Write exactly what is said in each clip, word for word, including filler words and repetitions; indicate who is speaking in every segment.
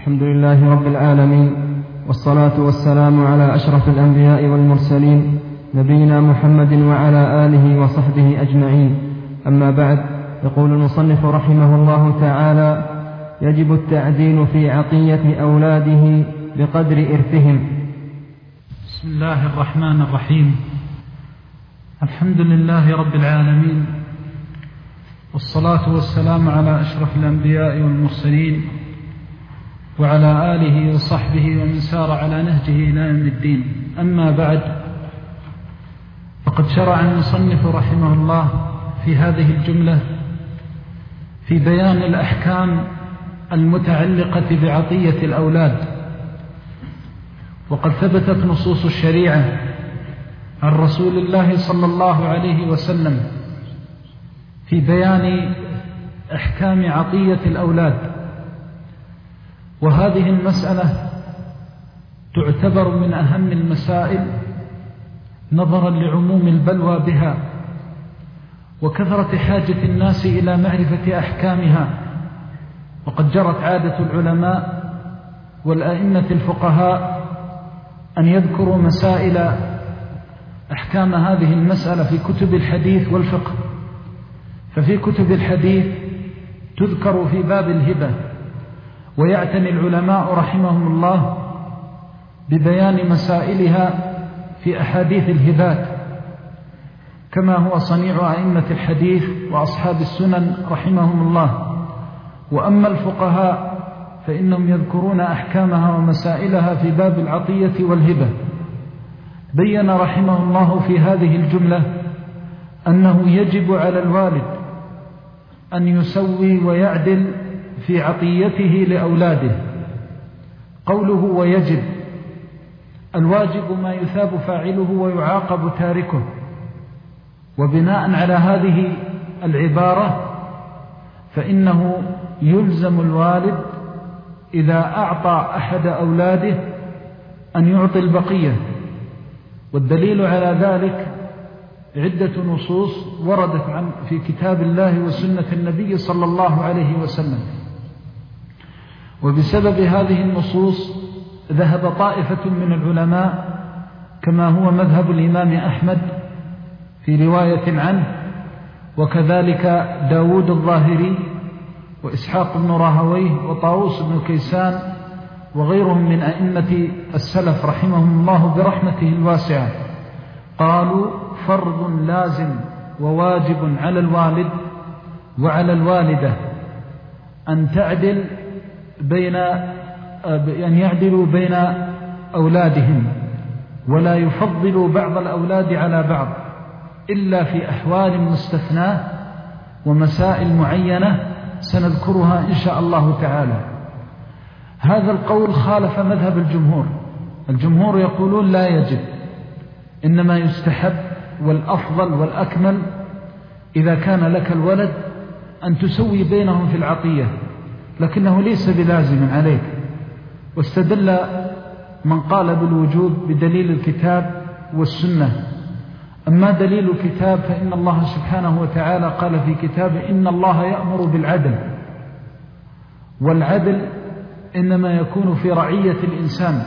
Speaker 1: الحمد لله رب العالمين، والصلاة والسلام على أشرف الأنبياء والمرسلين نبينا محمد وعلى آله وصحبه أجمعين. أما بعد، يقول المصنف رحمه الله تعالى: يجب التعديل في عطية أولاده بقدر إرثهم.
Speaker 2: بسم الله الرحمن الرحيم. الحمد لله رب العالمين، والصلاة والسلام على أشرف الأنبياء والمرسلين وعلى آله وصحبه ومن سار على نهجه إلى يوم الدين. أما بعد، فقد شرع المصنف رحمه الله في هذه الجملة في بيان الأحكام المتعلقة بعطية الأولاد. وقد ثبتت نصوص الشريعة عن رسول الله صلى الله عليه وسلم في بيان أحكام عطية الأولاد، وهذه المسألة تعتبر من أهم المسائل نظرا لعموم البلوى بها وكثرة حاجة الناس إلى معرفة أحكامها. وقد جرت عادة العلماء والأئمة الفقهاء أن يذكروا مسائل أحكام هذه المسألة في كتب الحديث والفقه. ففي كتب الحديث تذكر في باب الهبة، ويعتني العلماء رحمهم الله ببيان مسائلها في أحاديث الهبات، كما هو صنيع أئمة الحديث وأصحاب السنن رحمهم الله. وأما الفقهاء فإنهم يذكرون أحكامها ومسائلها في باب العطية والهبة. بين رحمه الله في هذه الجملة أنه يجب على الوالد أن يسوي ويعدل في عطيته لأولاده. قوله ويجب، الواجب ما يثاب فاعله ويعاقب تاركه. وبناء على هذه العبارة فإنه يلزم الوالد إذا أعطى أحد أولاده أن يعطي البقية. والدليل على ذلك عدة نصوص وردت عن في كتاب الله وسنة النبي صلى الله عليه وسلم. وبسبب هذه النصوص ذهب طائفة من العلماء، كما هو مذهب الإمام أحمد في رواية عنه، وكذلك داود الظاهري وإسحاق بن راهويه وطاووس بن كيسان وغيرهم من أئمة السلف رحمهم الله برحمته الواسعة، قالوا فرض لازم وواجب على الوالد وعلى الوالدة أن تعدل بين أن يعدلوا بين أولادهم، ولا يفضلوا بعض الأولاد على بعض إلا في أحوال مستثناة ومسائل معينة سنذكرها إن شاء الله تعالى. هذا القول خالف مذهب الجمهور. الجمهور يقولون لا يجب، إنما يستحب والأفضل والأكمل إذا كان لك الولد أن تسوي بينهم في العطية، لكنه ليس بلازم عليك. واستدل من قال بالوجوب بدليل الكتاب والسنة. أما دليل الكتاب فإن الله سبحانه وتعالى قال في كتابه: إن الله يأمر بالعدل. والعدل إنما يكون في رعية الإنسان،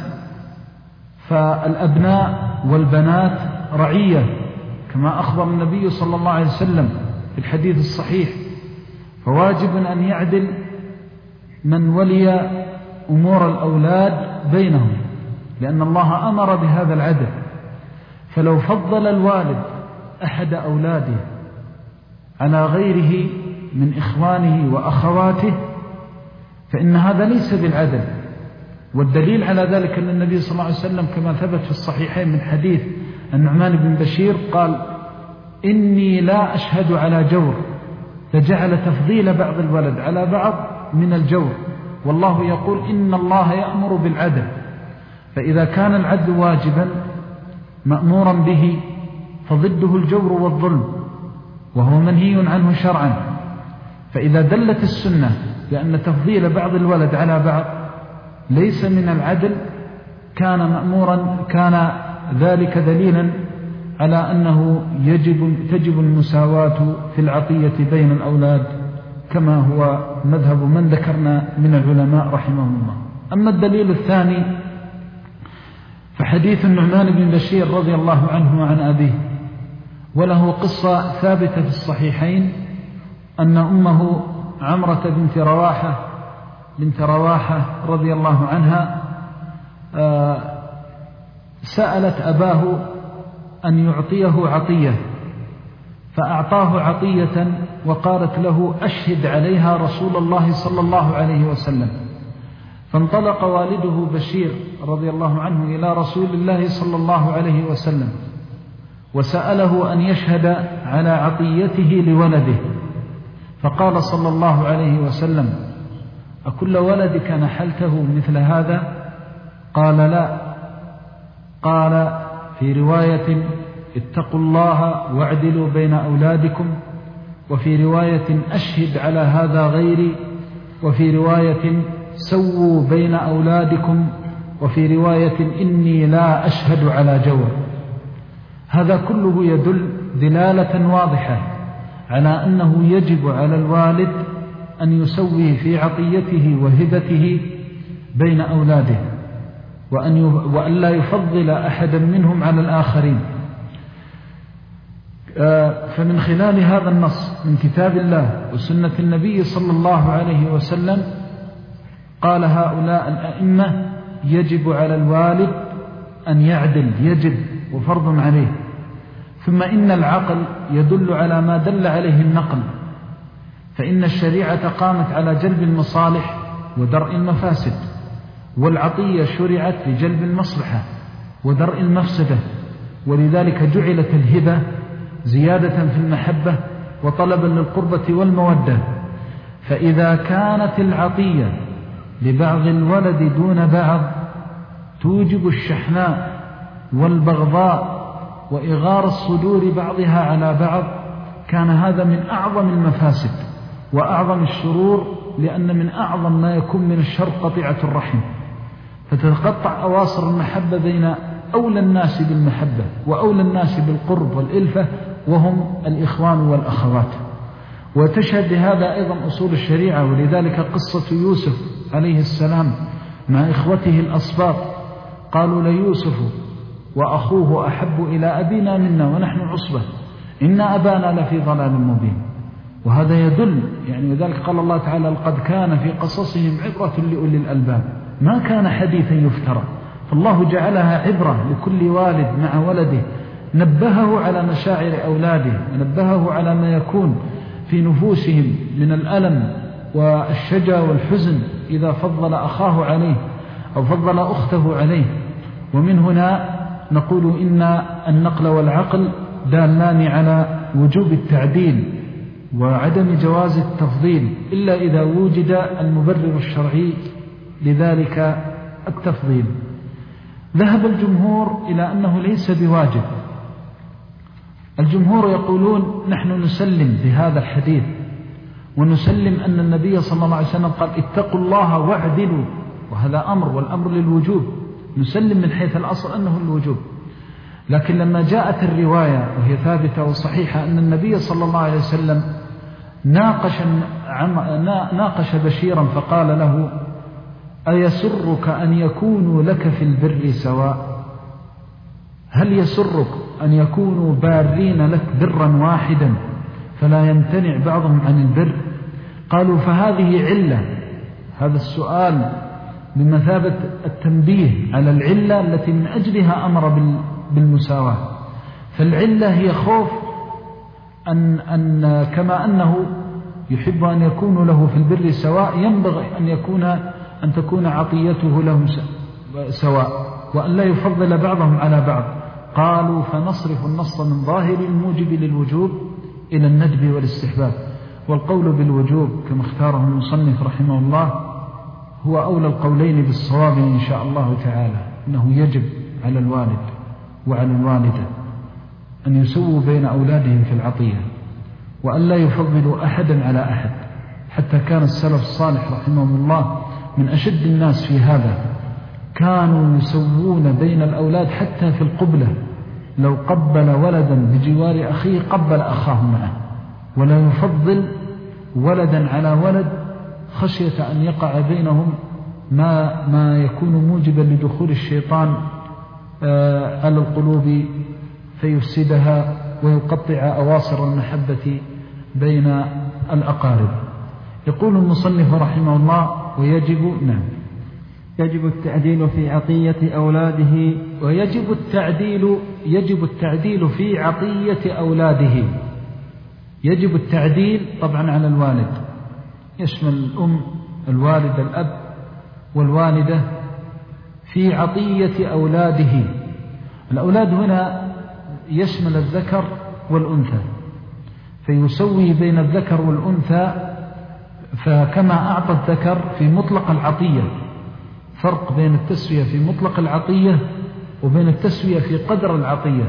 Speaker 2: فالأبناء والبنات رعية كما أخبر النبي صلى الله عليه وسلم في الحديث الصحيح. فواجب أن يعدل من ولي أمور الأولاد بينهم، لأن الله أمر بهذا العدل. فلو فضل الوالد أحد أولاده على غيره من إخوانه وأخواته فإن هذا ليس بالعدل. والدليل على ذلك أن النبي صلى الله عليه وسلم كما ثبت في الصحيحين من حديث النعمان بن بشير قال: إني لا أشهد على جور، فجعل تفضيل بعض الولد على بعض من الجور. والله يقول: إن الله يأمر بالعدل. فإذا كان العدل واجبا مأمورا به فضده الجور والظلم، وهو منهي عنه شرعا. فإذا دلت السنة بأن تفضيل بعض الولد على بعض ليس من العدل كان مأمورا، كان ذلك دليلا على أنه يجب تجب المساواة في العطية بين الأولاد، كما هو مذهب من ذكرنا من العلماء رحمهم الله. أما الدليل الثاني فحديث النعمان بن بشير رضي الله عنه وعن أبيه، وله قصة ثابتة في الصحيحين أن أمه عمرة بنت رواحة بنت رواحة رضي الله عنها سألت أباه أن يعطيه عطية، فأعطاه عطية وقالت له أشهد عليها رسول الله صلى الله عليه وسلم. فانطلق والده بشير رضي الله عنه إلى رسول الله صلى الله عليه وسلم وسأله أن يشهد على عطيته لولده، فقال صلى الله عليه وسلم: أكل ولدك نحلته مثل هذا؟ قال: لا. قال في رواية: اتقوا الله واعدلوا بين أولادكم، وفي رواية: أشهد على هذا غيري، وفي رواية: سووا بين أولادكم، وفي رواية: إني لا أشهد على جور. هذا كله يدل دلالة واضحة على أنه يجب على الوالد أن يسوي في عطيته وهبته بين أولاده، وأن وأن لا يفضل أحدا منهم على الآخرين. فمن خلال هذا النص من كتاب الله وسنة النبي صلى الله عليه وسلم قال هؤلاء الأئمة: يجب على الوالد أن يعدل، يجب وفرض عليه. ثم إن العقل يدل على ما دل عليه النقل، فإن الشريعة قامت على جلب المصالح ودرء المفاسد، والعطية شرعت لجلب المصلحة ودرء المفسدة، ولذلك جعلت الهبة زيادة في المحبة وطلبا للقربة والمودة. فإذا كانت العطية لبعض الولد دون بعض توجب الشحناء والبغضاء وإغار الصدور بعضها على بعض، كان هذا من أعظم المفاسد وأعظم الشرور، لأن من أعظم ما يكون من الشر قطيعة الرحم، فتتقطع أواصر المحبة بين أولى الناس بالمحبة وأولى الناس بالقرب والإلفة، وهم الإخوان والأخوات. وتشهد لهذا أيضا أصول الشريعة، ولذلك قصة يوسف عليه السلام مع إخوته الأصباط، قالوا: ليوسف وأخوه أحب إلى أبينا منا ونحن عصبة إن أبانا لفي ضلال مبين. وهذا يدل يعني، وذلك قال الله تعالى: لقد كان في قصصهم عبرة لأولي الألباب، ما كان حديثا يفترى. فالله جعلها عبرة لكل والد مع ولده، نبهه على مشاعر أولاده، ونبهه على ما يكون في نفوسهم من الألم والشجا والحزن إذا فضل أخاه عليه أو فضل أخته عليه. ومن هنا نقول إن النقل والعقل دالان على وجوب التعديل وعدم جواز التفضيل، إلا إذا وجد المبرر الشرعي لذلك التفضيل. ذهب الجمهور إلى أنه ليس بواجب. الجمهور يقولون: نحن نسلم بهذا الحديث، ونسلم أن النبي صلى الله عليه وسلم قال: اتقوا الله واعدلوا، وهذا أمر، والأمر للوجوب، نسلم من حيث الأصل أنه الوجوب. لكن لما جاءت الرواية وهي ثابتة وصحيحة أن النبي صلى الله عليه وسلم ناقش, ناقش بشيرا فقال له: أيسرك أن يكونوا لك في البر سواء؟ هل يسرك أن يكونوا بارين لك برا واحدا فلا يمتنع بعضهم عن البر؟ قالوا: فهذه علة. هذا السؤال بمثابة التنبيه على العلة التي من أجلها أمر بالمساواة. فالعلة هي خوف أن, أن كما أنه يحب أن يكون له في البر سواء، ينبغي أن يكون أن تكون عطيته لهم سواء، وأن لا يفضل بعضهم على بعض. قالوا: فنصرف النص من ظاهر الموجب للوجوب إلى الندب والاستحباب. والقول بالوجوب كما اختاره المصنف رحمه الله هو أولى القولين بالصواب إن شاء الله تعالى، أنه يجب على الوالد وعلى الوالدة أن يسووا بين أولادهم في العطية، وأن لا يفضلوا أحدا على أحد. حتى كان السلف الصالح رحمهم الله من أشد الناس في هذا، كانوا يسوون بين الأولاد حتى في القبلة، لو قبل ولدا بجوار أخيه قبل أخاه معه، ولا يفضل ولدا على ولد خشية أن يقع بينهم ما, ما يكون موجبا لدخول الشيطان على القلوب فيفسدها ويقطع أواصر المحبة بين الأقارب. يقول المصنف رحمه الله: ويجب نعم
Speaker 1: يجب التعديل في عطية أولاده
Speaker 2: ويجب التعديل يجب التعديل في عطية أولاده. يجب التعديل طبعا على الوالد، يشمل الأم، الوالد، الأب والوالدة، في عطية أولاده. الأولاد هنا يشمل الذكر والأنثى، فيسوي بين الذكر والأنثى. فكما أعطى الذكر في مطلق العطية، فرق بين التسوية في مطلق العطية وبين التسوية في قدر العطية.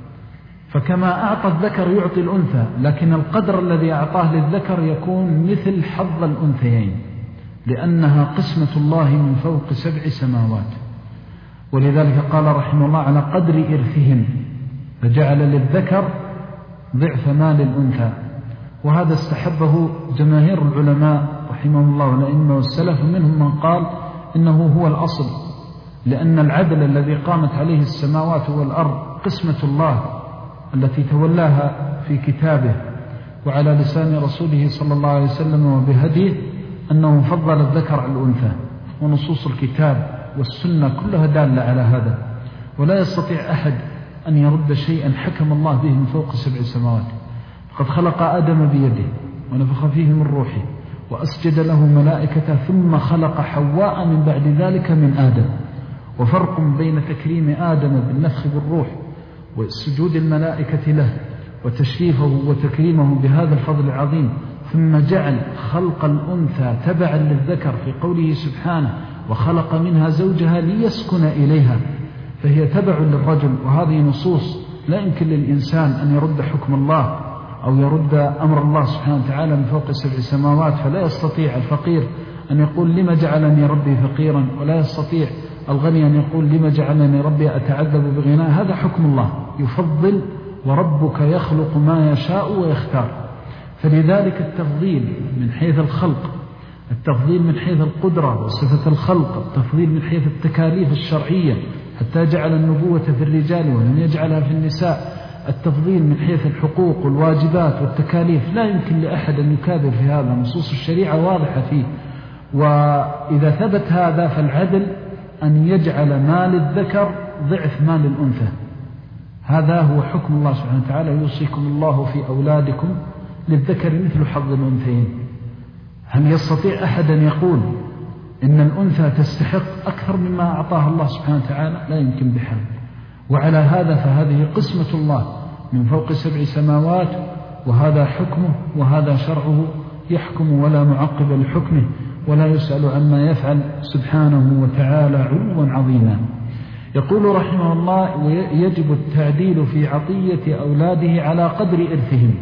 Speaker 2: فكما أعطى الذكر يعطي الأنثى، لكن القدر الذي أعطاه للذكر يكون مثل حظ الأنثيين، لأنها قسمة الله من فوق سبع سماوات. ولذلك قال رحمه الله: على قدر إرثهم، فجعل للذكر ضعف ما للأنثى. وهذا استحبه جماهير العلماء رحمه الله والأئمة والسلف، منهم من قال إنه هو الأصل، لأن العدل الذي قامت عليه السماوات والأرض قسمة الله التي تولاها في كتابه وعلى لسان رسوله صلى الله عليه وسلم وبهديه، أنه فضل الذكر على الأنثى، ونصوص الكتاب والسنة كلها دالة على هذا. ولا يستطيع أحد أن يرد شيئا حكم الله به من فوق سبع سماوات. قد خلق آدم بيده ونفخ فيه من روحه وأسجد له ملائكته، ثم خلق حواء من بعد ذلك من آدم. وفرق بين تكريم آدم بالنفخ بالروح وسجود الملائكة له وتشريفه وتكريمه بهذا الفضل العظيم، ثم جعل خلق الأنثى تبعا للذكر في قوله سبحانه: وخلق منها زوجها ليسكن إليها، فهي تبع للرجل. وهذه نصوص لا يمكن للإنسان أن يرد حكم الله أو يرد أمر الله سبحانه وتعالى من فوق سبع سماوات. فلا يستطيع الفقير أن يقول: لما جعلني ربي فقيرا؟ ولا يستطيع الغني أن يقول: لما جعلني ربي أتعذب بغناء؟ هذا حكم الله يفضل، وربك يخلق ما يشاء ويختار. فلذلك التفضيل من حيث الخلق، التفضيل من حيث القدرة وصفة الخلق، التفضيل من حيث التكاليف الشرعية، حتى جعل النبوة في الرجال ولم يجعلها في النساء، التفضيل من حيث الحقوق والواجبات والتكاليف، لا يمكن لأحد أن يكابر في هذا، نصوص الشريعة واضحة فيه. وإذا ثبت هذا فالعدل أن يجعل ما للذكر ضعف ما للأنثى. هذا هو حكم الله سبحانه وتعالى: يوصيكم الله في أولادكم للذكر مثل حظ الأنثيين. هل يستطيع أحد أن يقول إن الأنثى تستحق أكثر مما أعطاها الله سبحانه وتعالى؟ لا يمكن بحال. وعلى هذا فهذه قسمة الله من فوق سبع سماوات، وهذا حكمه وهذا شرعه، يحكم ولا معقب لحكمه، ولا يسأل عما يفعل سبحانه وتعالى علوا عظيما. يقول رحمه الله: ويجب التعديل في عطية أولاده على قدر إرثهم.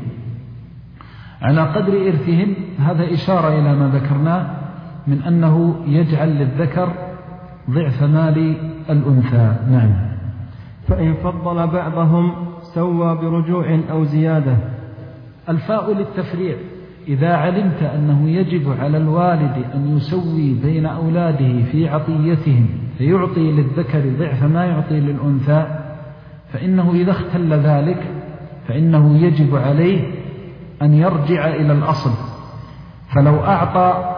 Speaker 2: على قدر إرثهم، هذا إشارة إلى ما ذكرناه من أنه يجعل للذكر ضعف مال الأنثى. نعم.
Speaker 1: فإن فضل بعضهم سوى برجوع أو زيادة.
Speaker 2: الفاء للتفريع. إذا علمت أنه يجب على الوالد أن يسوي بين أولاده في عطيتهم فيعطي للذكر ضعف ما يعطي للأنثى، فإنه إذا اختل ذلك فإنه يجب عليه أن يرجع إلى الأصل. فلو أعطى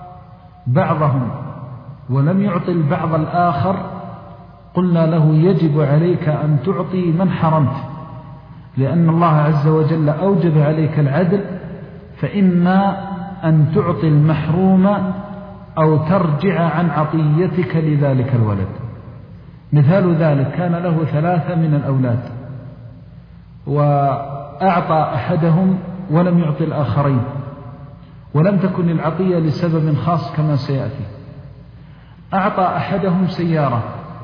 Speaker 2: بعضهم ولم يعطي البعض الآخر، قلنا له: يجب عليك أن تعطي من حرمت، لأن الله عز وجل أوجب عليك العدل، فإما أن تعطي المحروم أو ترجع عن عطيتك لذلك الولد. مثال ذلك: كان له ثلاثة من الأولاد وأعطى أحدهم ولم يعطي الآخرين، ولم تكن العطية لسبب خاص كما سيأتي. أعطى أحدهم سيارة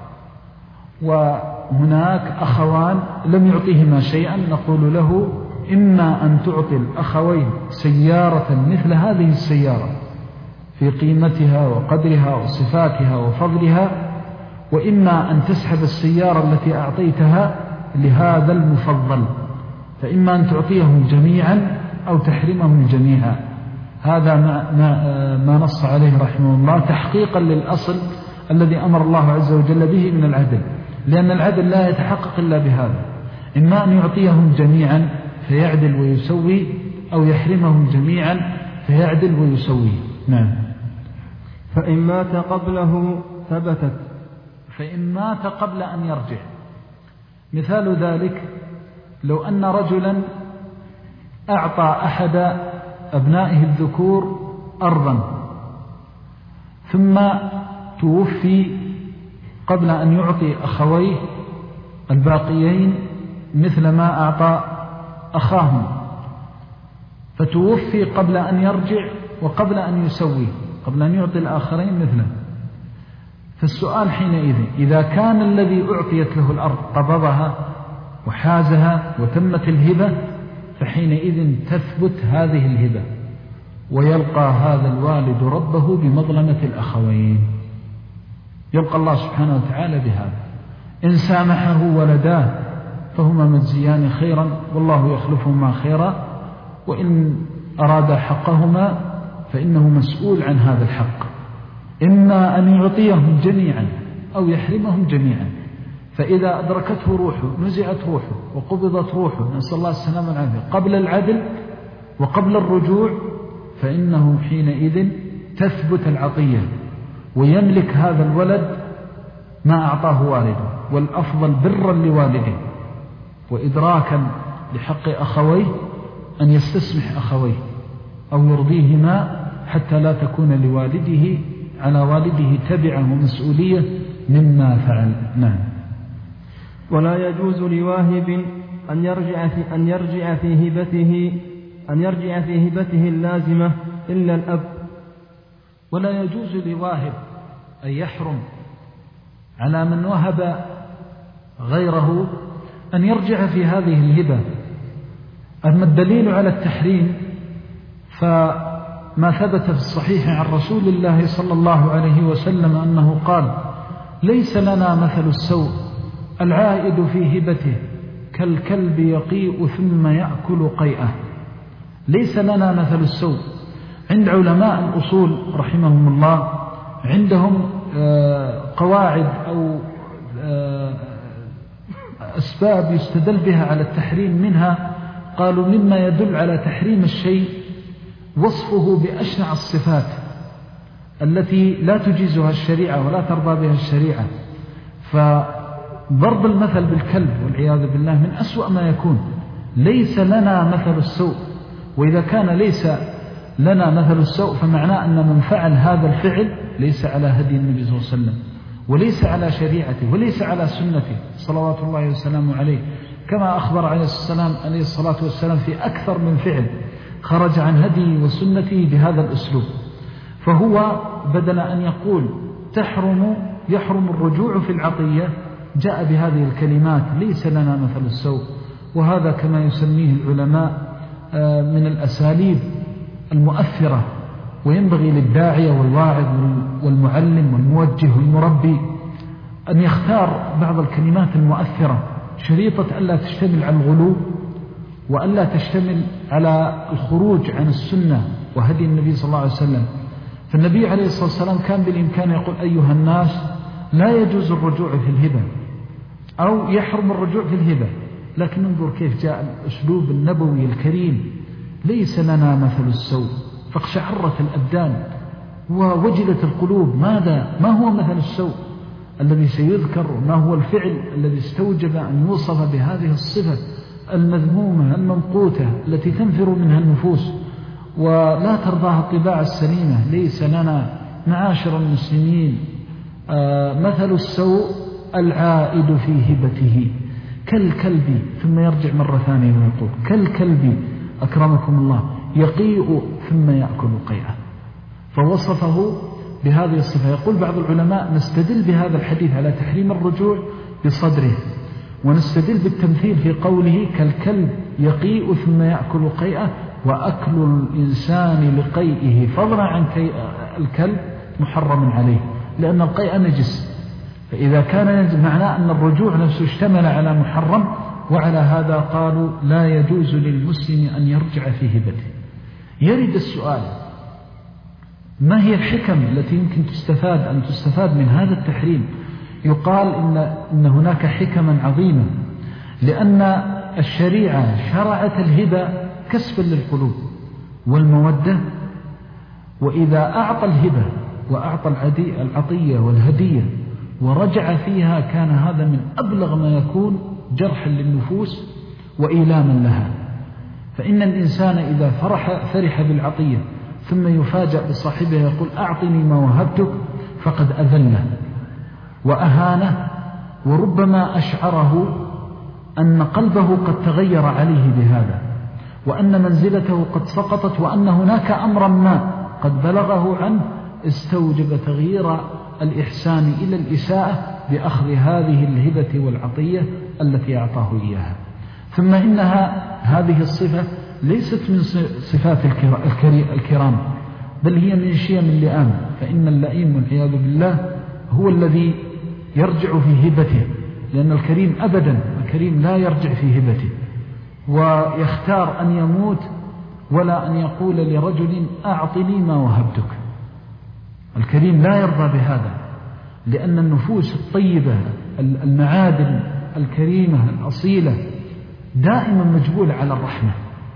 Speaker 2: وهناك أخوان لم يعطيهما شيئا، نقول له: إما أن تعطي الأخوين سيارة مثل هذه السيارة في قيمتها وقدرها وصفاتها وفضلها، وإما أن تسحب السيارة التي أعطيتها لهذا المفضل، فإما أن تعطيهم جميعا أو تحرمهم جميعا. هذا ما, ما, ما نص عليه رحمه الله تحقيقا للأصل الذي أمر الله عز وجل به من العدل، لأن العدل لا يتحقق إلا بهذا، إما أن يعطيهم جميعا فيعدل ويسوي، أو يحرمهم جميعا فيعدل ويسوي. نعم.
Speaker 1: فإن مات قبله ثبتت.
Speaker 2: فإن مات قبل أن يرجع، مثال ذلك لو أن رجلا أعطى أحد أبنائه الذكور أرضا ثم توفي قبل أن يعطي أخويه الباقيين مثل ما أعطى أخاهم، فتوفي قبل أن يرجع وقبل أن يسوي، قبل أن يعطي الآخرين مثله. فالسؤال حينئذ إذا كان الذي أعطيت له الأرض قبضها وحازها وتمت الهبة، فحينئذ تثبت هذه الهبة ويلقى هذا الوالد ربه بمظلمة الأخوين، يلقى الله سبحانه وتعالى بهذا. إن سامحه ولداه فهما مجزيان خيرا والله يخلفهما خيرا، وإن أراد حقهما فإنه مسؤول عن هذا الحق، إما أن يعطيهم جميعا أو يحرمهم جميعا. فإذا أدركته روحه نزعت روحه وقبضت روحه، نسأل الله السلامة والعافية، قبل العدل وقبل الرجوع، فإنه حينئذ تثبت العطية ويملك هذا الولد ما أعطاه والده، والأفضل برا لوالده وإدراكا لحق أخويه أن يستسمح أخويه أو يرضيهما حتى لا تكون لوالده على والده تبعه ومسؤولية مما فعل. نعم.
Speaker 1: ولا يجوز لواهب أن يرجع في أن يرجع في هبته أن يرجع في هبته اللازمة إلا الأب.
Speaker 2: ولا يجوز لواهب أن يحرم على من وهب غيره أن يرجع في هذه الهبة. أما الدليل على التحريم فما ثبت في الصحيح عن رسول الله صلى الله عليه وسلم أنه قال: ليس لنا مثل السوء العائد في هبته كالكلب يقيء ثم يأكل قيئه. ليس لنا مثل السوء. عند علماء الأصول رحمهم الله عندهم قواعد أو أسباب يستدل بها على التحريم، منها قالوا مما يدل على تحريم الشيء وصفه بأشنع الصفات التي لا تجيزها الشريعة ولا ترضى بها الشريعة. فضرب المثل بالكلب والعياذ بالله من أسوأ ما يكون. ليس لنا مثل السوء، وإذا كان ليس لنا مثل السوء فمعناه أن من فعل هذا الفعل ليس على هدي النبي صلى الله عليه وسلم وليس على شريعته وليس على سنته صلوات الله وسلامه عليه، كما أخبر عليه الصلاة والسلام في أكثر من فعل خرج عن هدي وسنته بهذا الأسلوب. فهو بدل أن يقول تحرم يحرم الرجوع في العطية جاء بهذه الكلمات: ليس لنا مثل السوء. وهذا كما يسميه العلماء من الأساليب المؤثرة، وينبغي للداعية والواعظ والمعلم والموجه والمربي أن يختار بعض الكلمات المؤثرة شريطة ألا تشتمل على الغلو وألا تشتمل على الخروج عن السنة وهدي النبي صلى الله عليه وسلم. فالنبي عليه الصلاة والسلام كان بالإمكان يقول: أيها الناس لا يجوز الرجوع في الهبة، أو يحرم الرجوع في الهبة. لكن انظر كيف جاء الأسلوب النبوي الكريم: ليس لنا مثل السوء، فاقشعرت الأبدان ووجلت القلوب. ماذا ما هو مثل السوء الذي سيذكر؟ ما هو الفعل الذي استوجب أن يوصف بهذه الصفة المذمومة الممقوتة التي تنفر منها النفوس ولا ترضاها الطباع السليمة؟ ليس لنا معاشر المسلمين مثل السوء العائد في هبته كالكلب، ثم يرجع مرة ثانية ويقول كالكلب أكرمكم الله يقيء ثم يأكل قيئه. فوصفه بهذه الصفة. يقول بعض العلماء: نستدل بهذا الحديث على تحريم الرجوع بصدره، ونستدل بالتمثيل في قوله كالكلب يقيء ثم يأكل قيئه، وأكل الإنسان لقيئه فضلا عن الكلب محرم عليه، لأن القيء نجس. فإذا كان نجس معناه أن الرجوع نفسه اشتمل على محرم. وعلى هذا قالوا: لا يجوز للمسلم أن يرجع في هبته. يرد السؤال: ما هي الحكم التي يمكن تستفاد أن تستفاد من هذا التحريم؟ يقال إن, إن هناك حكما عظيمة، لأن الشريعة شرعت الهبة كسبا للقلوب والمودة، وإذا أعطى الهبة وأعطى العطية والهدية ورجع فيها كان هذا من أبلغ ما يكون جرحا للنفوس وإيلاما لها. فإن الإنسان إذا فرح, فرح بالعطية ثم يفاجأ بصاحبه يقول أعطني ما وهبتك فقد أذله وأهانه، وربما أشعره أن قلبه قد تغير عليه بهذا، وأن منزلته قد سقطت، وأن هناك أمرا ما قد بلغه عنه استوجب تغيير الإحسان إلى الإساءة بأخذ هذه الهبة والعطية التي أعطاه إياها. ثم إنها هذه الصفة ليست من صفات الكرام، بل هي من شيم اللئام، فإن اللئيم والعياذ بالله هو الذي يرجع في هبته، لأن الكريم أبدا الكريم لا يرجع في هبته، ويختار أن يموت ولا أن يقول لرجل أعطني ما وهبتك. الكريم لا يرضى بهذا، لأن النفوس الطيبة المعادن الكريمة الأصيلة دائما مجبولة على الرحمة،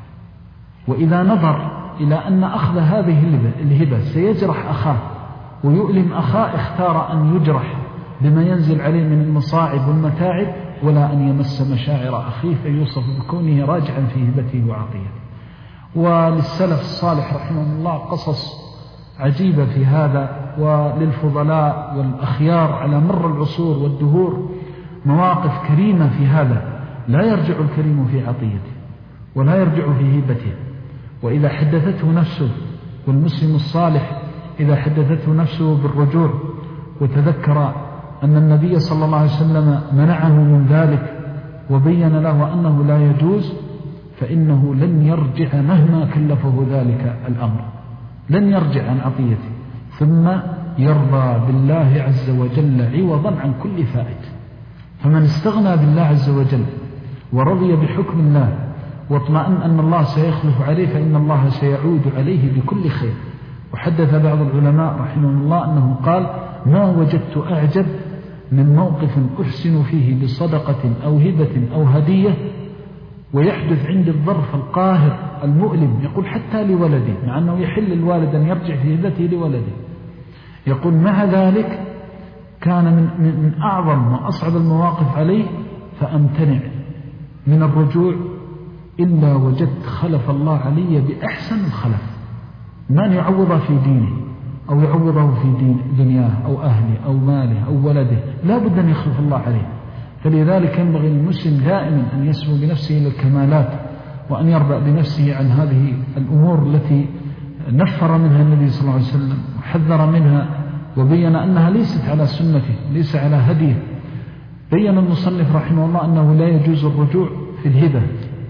Speaker 2: وإذا نظر إلى أن أخذ هذه الهبة سيجرح أخاه ويؤلم أخاه اختار أن يجرح بما ينزل عليه من المصاعب والمتاعب ولا أن يمس مشاعر أخيه فيوصف بكونه راجعا في هبته وعطيته. وللسلف الصالح رحمه الله قصص عجيبة في هذا، وللفضلاء والأخيار على مر العصور والدهور مواقف كريمة في هذا. لا يرجع الكريم في عطيته ولا يرجع في هبته، وإذا حدثته نفسه، والمسلم الصالح إذا حدثته نفسه بالرجوع وتذكر أن النبي صلى الله عليه وسلم منعه من ذلك وبين له أنه لا يجوز، فإنه لن يرجع مهما كلفه ذلك الأمر، لن يرجع عن عطيته، ثم يرضى بالله عز وجل عوضا عن كل فائت. فمن استغنى بالله عز وجل ورضي بحكم الله واطمأن أن الله سيخلف عليه فإن الله سيعود عليه بكل خير. وحدث بعض العلماء رحمه الله أنه قال: ما وجدت أعجب من موقف أحسن فيه بصدقة أو هبة أو هدية ويحدث عند الظرف القاهر المؤلم، يقول حتى لولدي، مع أنه يحل الوالد أن يرجع في هبته لولده، يقول مع ذلك كان من, من أعظم وأصعب المواقف عليه، فأمتنع من الرجوع إلا وجدت خلف الله علي بأحسن الخلف، من يعوضه في دينه أو يعوضه في دين دنياه أو أهله أو ماله أو ولده، لا بد أن يخلف الله عليه. فلذلك ينبغي المسلم دائما أن يسمو بنفسه إلى الكمالات، وأن يربأ بنفسه عن هذه الأمور التي نفر منها النبي صلى الله عليه وسلم وحذر منها وبين أنها ليست على سنته، ليس على هديه. بين المصنف رحمه الله أنه لا يجوز الرجوع في الهبة.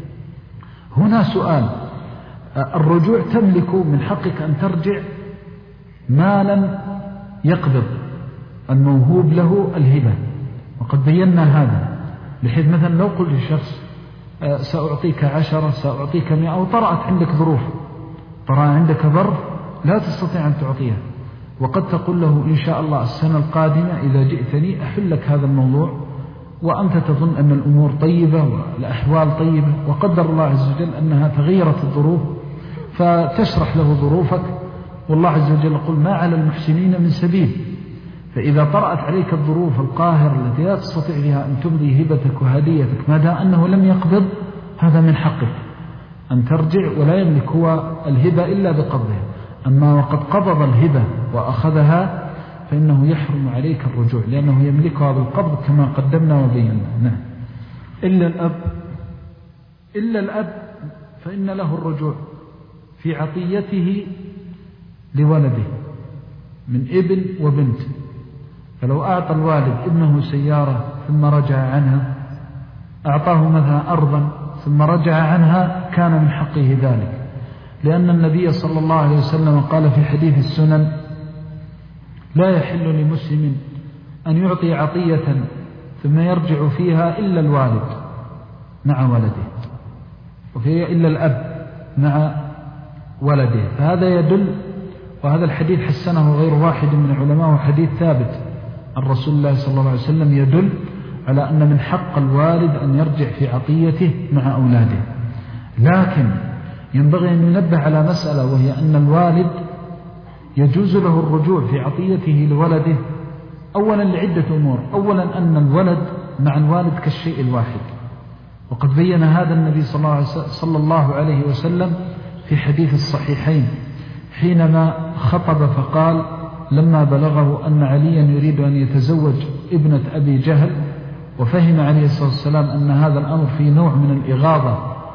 Speaker 2: هنا سؤال: الرجوع تملك من حقك أن ترجع ما لم يقبض الموهوب له الهبة، وقد بينا هذا، بحيث مثلا لو قل لشخص سأعطيك عشرة سأعطيك مئة، أو طرأت عندك ظروف، طرأ عندك ظرف لا تستطيع أن تعطيها، وقد تقول له إن شاء الله السنة القادمة إذا جئتني أحل لك هذا الموضوع، وأنت تظن أن الأمور طيبة والأحوال طيبة، وقدر الله عز وجل أنها تغيرت الظروف فتشرح له ظروفك، والله عز وجل يقول: ما على المحسنين من سبيل. فإذا طرأت عليك الظروف القاهرة التي لا تستطيع بها أن تمضي هبتك وهديتك ما دام أنه لم يقبض، هذا من حقك أن ترجع، ولا يملك هو الهبة إلا بقبضها. أما وقد قبض الهبة وأخذها فإنه يحرم عليك الرجوع، لأنه يملكها بالقبض كما قدمنا وبينا. نعم.
Speaker 1: إلا الأب
Speaker 2: إلا الأب فإن له الرجوع في عطيته لولده من ابن وبنت. فلو أعطى الوالد ابنه سيارة ثم رجع عنها، أعطاه مثلا أرضا ثم رجع عنها، كان من حقه ذلك، لأن النبي صلى الله عليه وسلم قال في حديث السنن: لا يحل لمسلم أن يعطي عطية ثم يرجع فيها إلا الوالد مع ولده، وفيها إلا الأب مع ولده. فهذا يدل وهذا الحديث حسنه غير واحد من العلماء، وحديث ثابت عن رسول الله صلى الله عليه وسلم يدل على أن من حق الوالد أن يرجع في عطيته مع أولاده. لكن ينبغي أن ينبه على مسألة، وهي أن الوالد يجوز له الرجوع في عطيته لولده أولا لعدة أمور. أولا أن الولد مع الوالد كالشيء الواحد، وقد بين هذا النبي صلى الله عليه وسلم في حديث الصحيحين حينما خطب فقال لما بلغه أن عليا يريد أن يتزوج ابنة أبي جهل، وفهم عليه الصلاة والسلام أن هذا الأمر فيه نوع من الإغاظة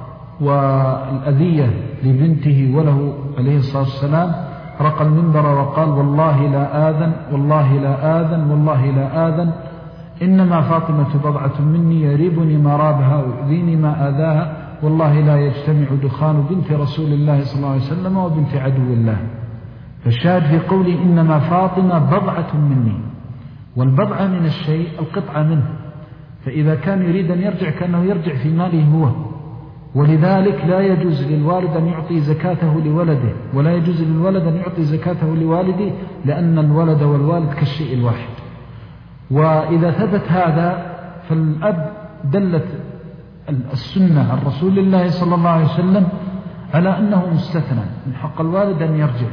Speaker 2: والأذية لبنته وله عليه الصلاة والسلام، رقى المنبر وقال والله لا آذن والله لا آذن والله لا آذن، إنما فاطمة بضعة مني يريبني ما رابها ويؤذيني ما آذاها، والله لا يجتمع دخان بنت رسول الله صلى الله عليه وسلم وبنت عدو الله. فالشاهد في قولي إنما فاطمة بضعة مني، والبضعة من الشيء القطعة منه، فإذا كان يريد أن يرجع كأنه يرجع في ماله هو، ولذلك لا يجوز للوالد أن يعطي زكاته لولده، ولا يجوز للولد أن يعطي زكاته لوالده، لأن الولد والوالد كالشيء الواحد. وإذا ثبت هذا فالأب دلت السنة عن رسول الله صلى الله عليه وسلم على أنه مستثنى من حق الوالد أن يرجع.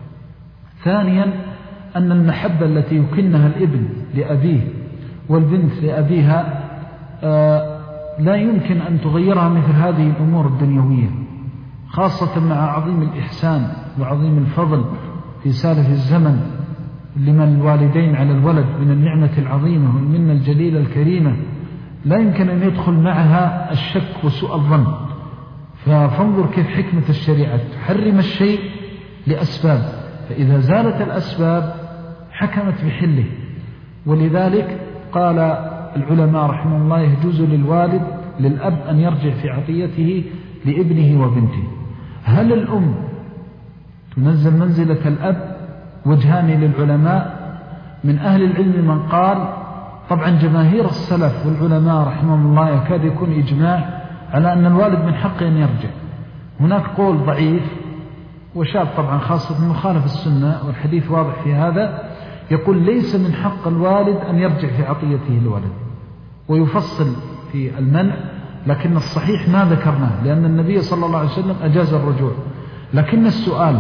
Speaker 2: ثانيا أن المحبة التي يكنها الابن لأبيه والبنت لأبيها آه لا يمكن أن تغيرها مثل هذه الأمور الدنيوية، خاصة مع عظيم الإحسان وعظيم الفضل في سالف الزمن لمن الوالدين على الولد من النعمة العظيمة والمنة الجليلة الكريمة، لا يمكن أن يدخل معها الشك وسوء الظن. فانظر كيف حكمة الشريعة تحرم الشيء لأسباب، فإذا زالت الأسباب حكمت بحله. ولذلك قال العلماء رحمه الله يجوز للوالد للأب أن يرجع في عطيته لابنه وبنته. هل الأم تنزل منزلة الأب؟ وجهان للعلماء. من أهل العلم من قال، طبعا جماهير السلف والعلماء رحمهم الله يكاد يكون إجماع على أن الوالد من حقه أن يرجع. هناك قول ضعيف وشاب طبعا خاصة مخالف السنة والحديث واضح في هذا، يقول ليس من حق الوالد أن يرجع في عطيته للولد، ويفصل في المنع، لكن الصحيح ما ذكرناه لأن النبي صلى الله عليه وسلم أجاز الرجوع. لكن السؤال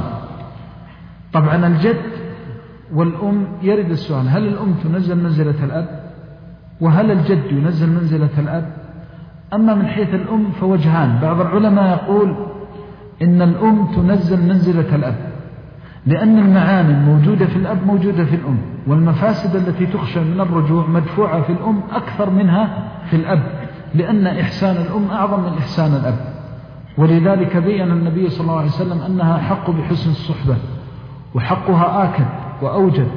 Speaker 2: طبعا الجد والأم يرد السؤال، هل الأم تنزل منزلة الأب؟ وهل الجد ينزل منزلة الأب؟ أما من حيث الأم فوجهان. بعض العلماء يقول إن الأم تنزل منزلة الأب، لأن المعاني الموجودة في الأب موجودة في الأم، والمفاسد التي تخشى من الرجوع مدفوعة في الأم أكثر منها في الأب، لأن إحسان الأم أعظم من إحسان الأب. ولذلك بيّن النبي صلى الله عليه وسلم أنها حق بحسن الصحبة، وحقها آكد وأوجد.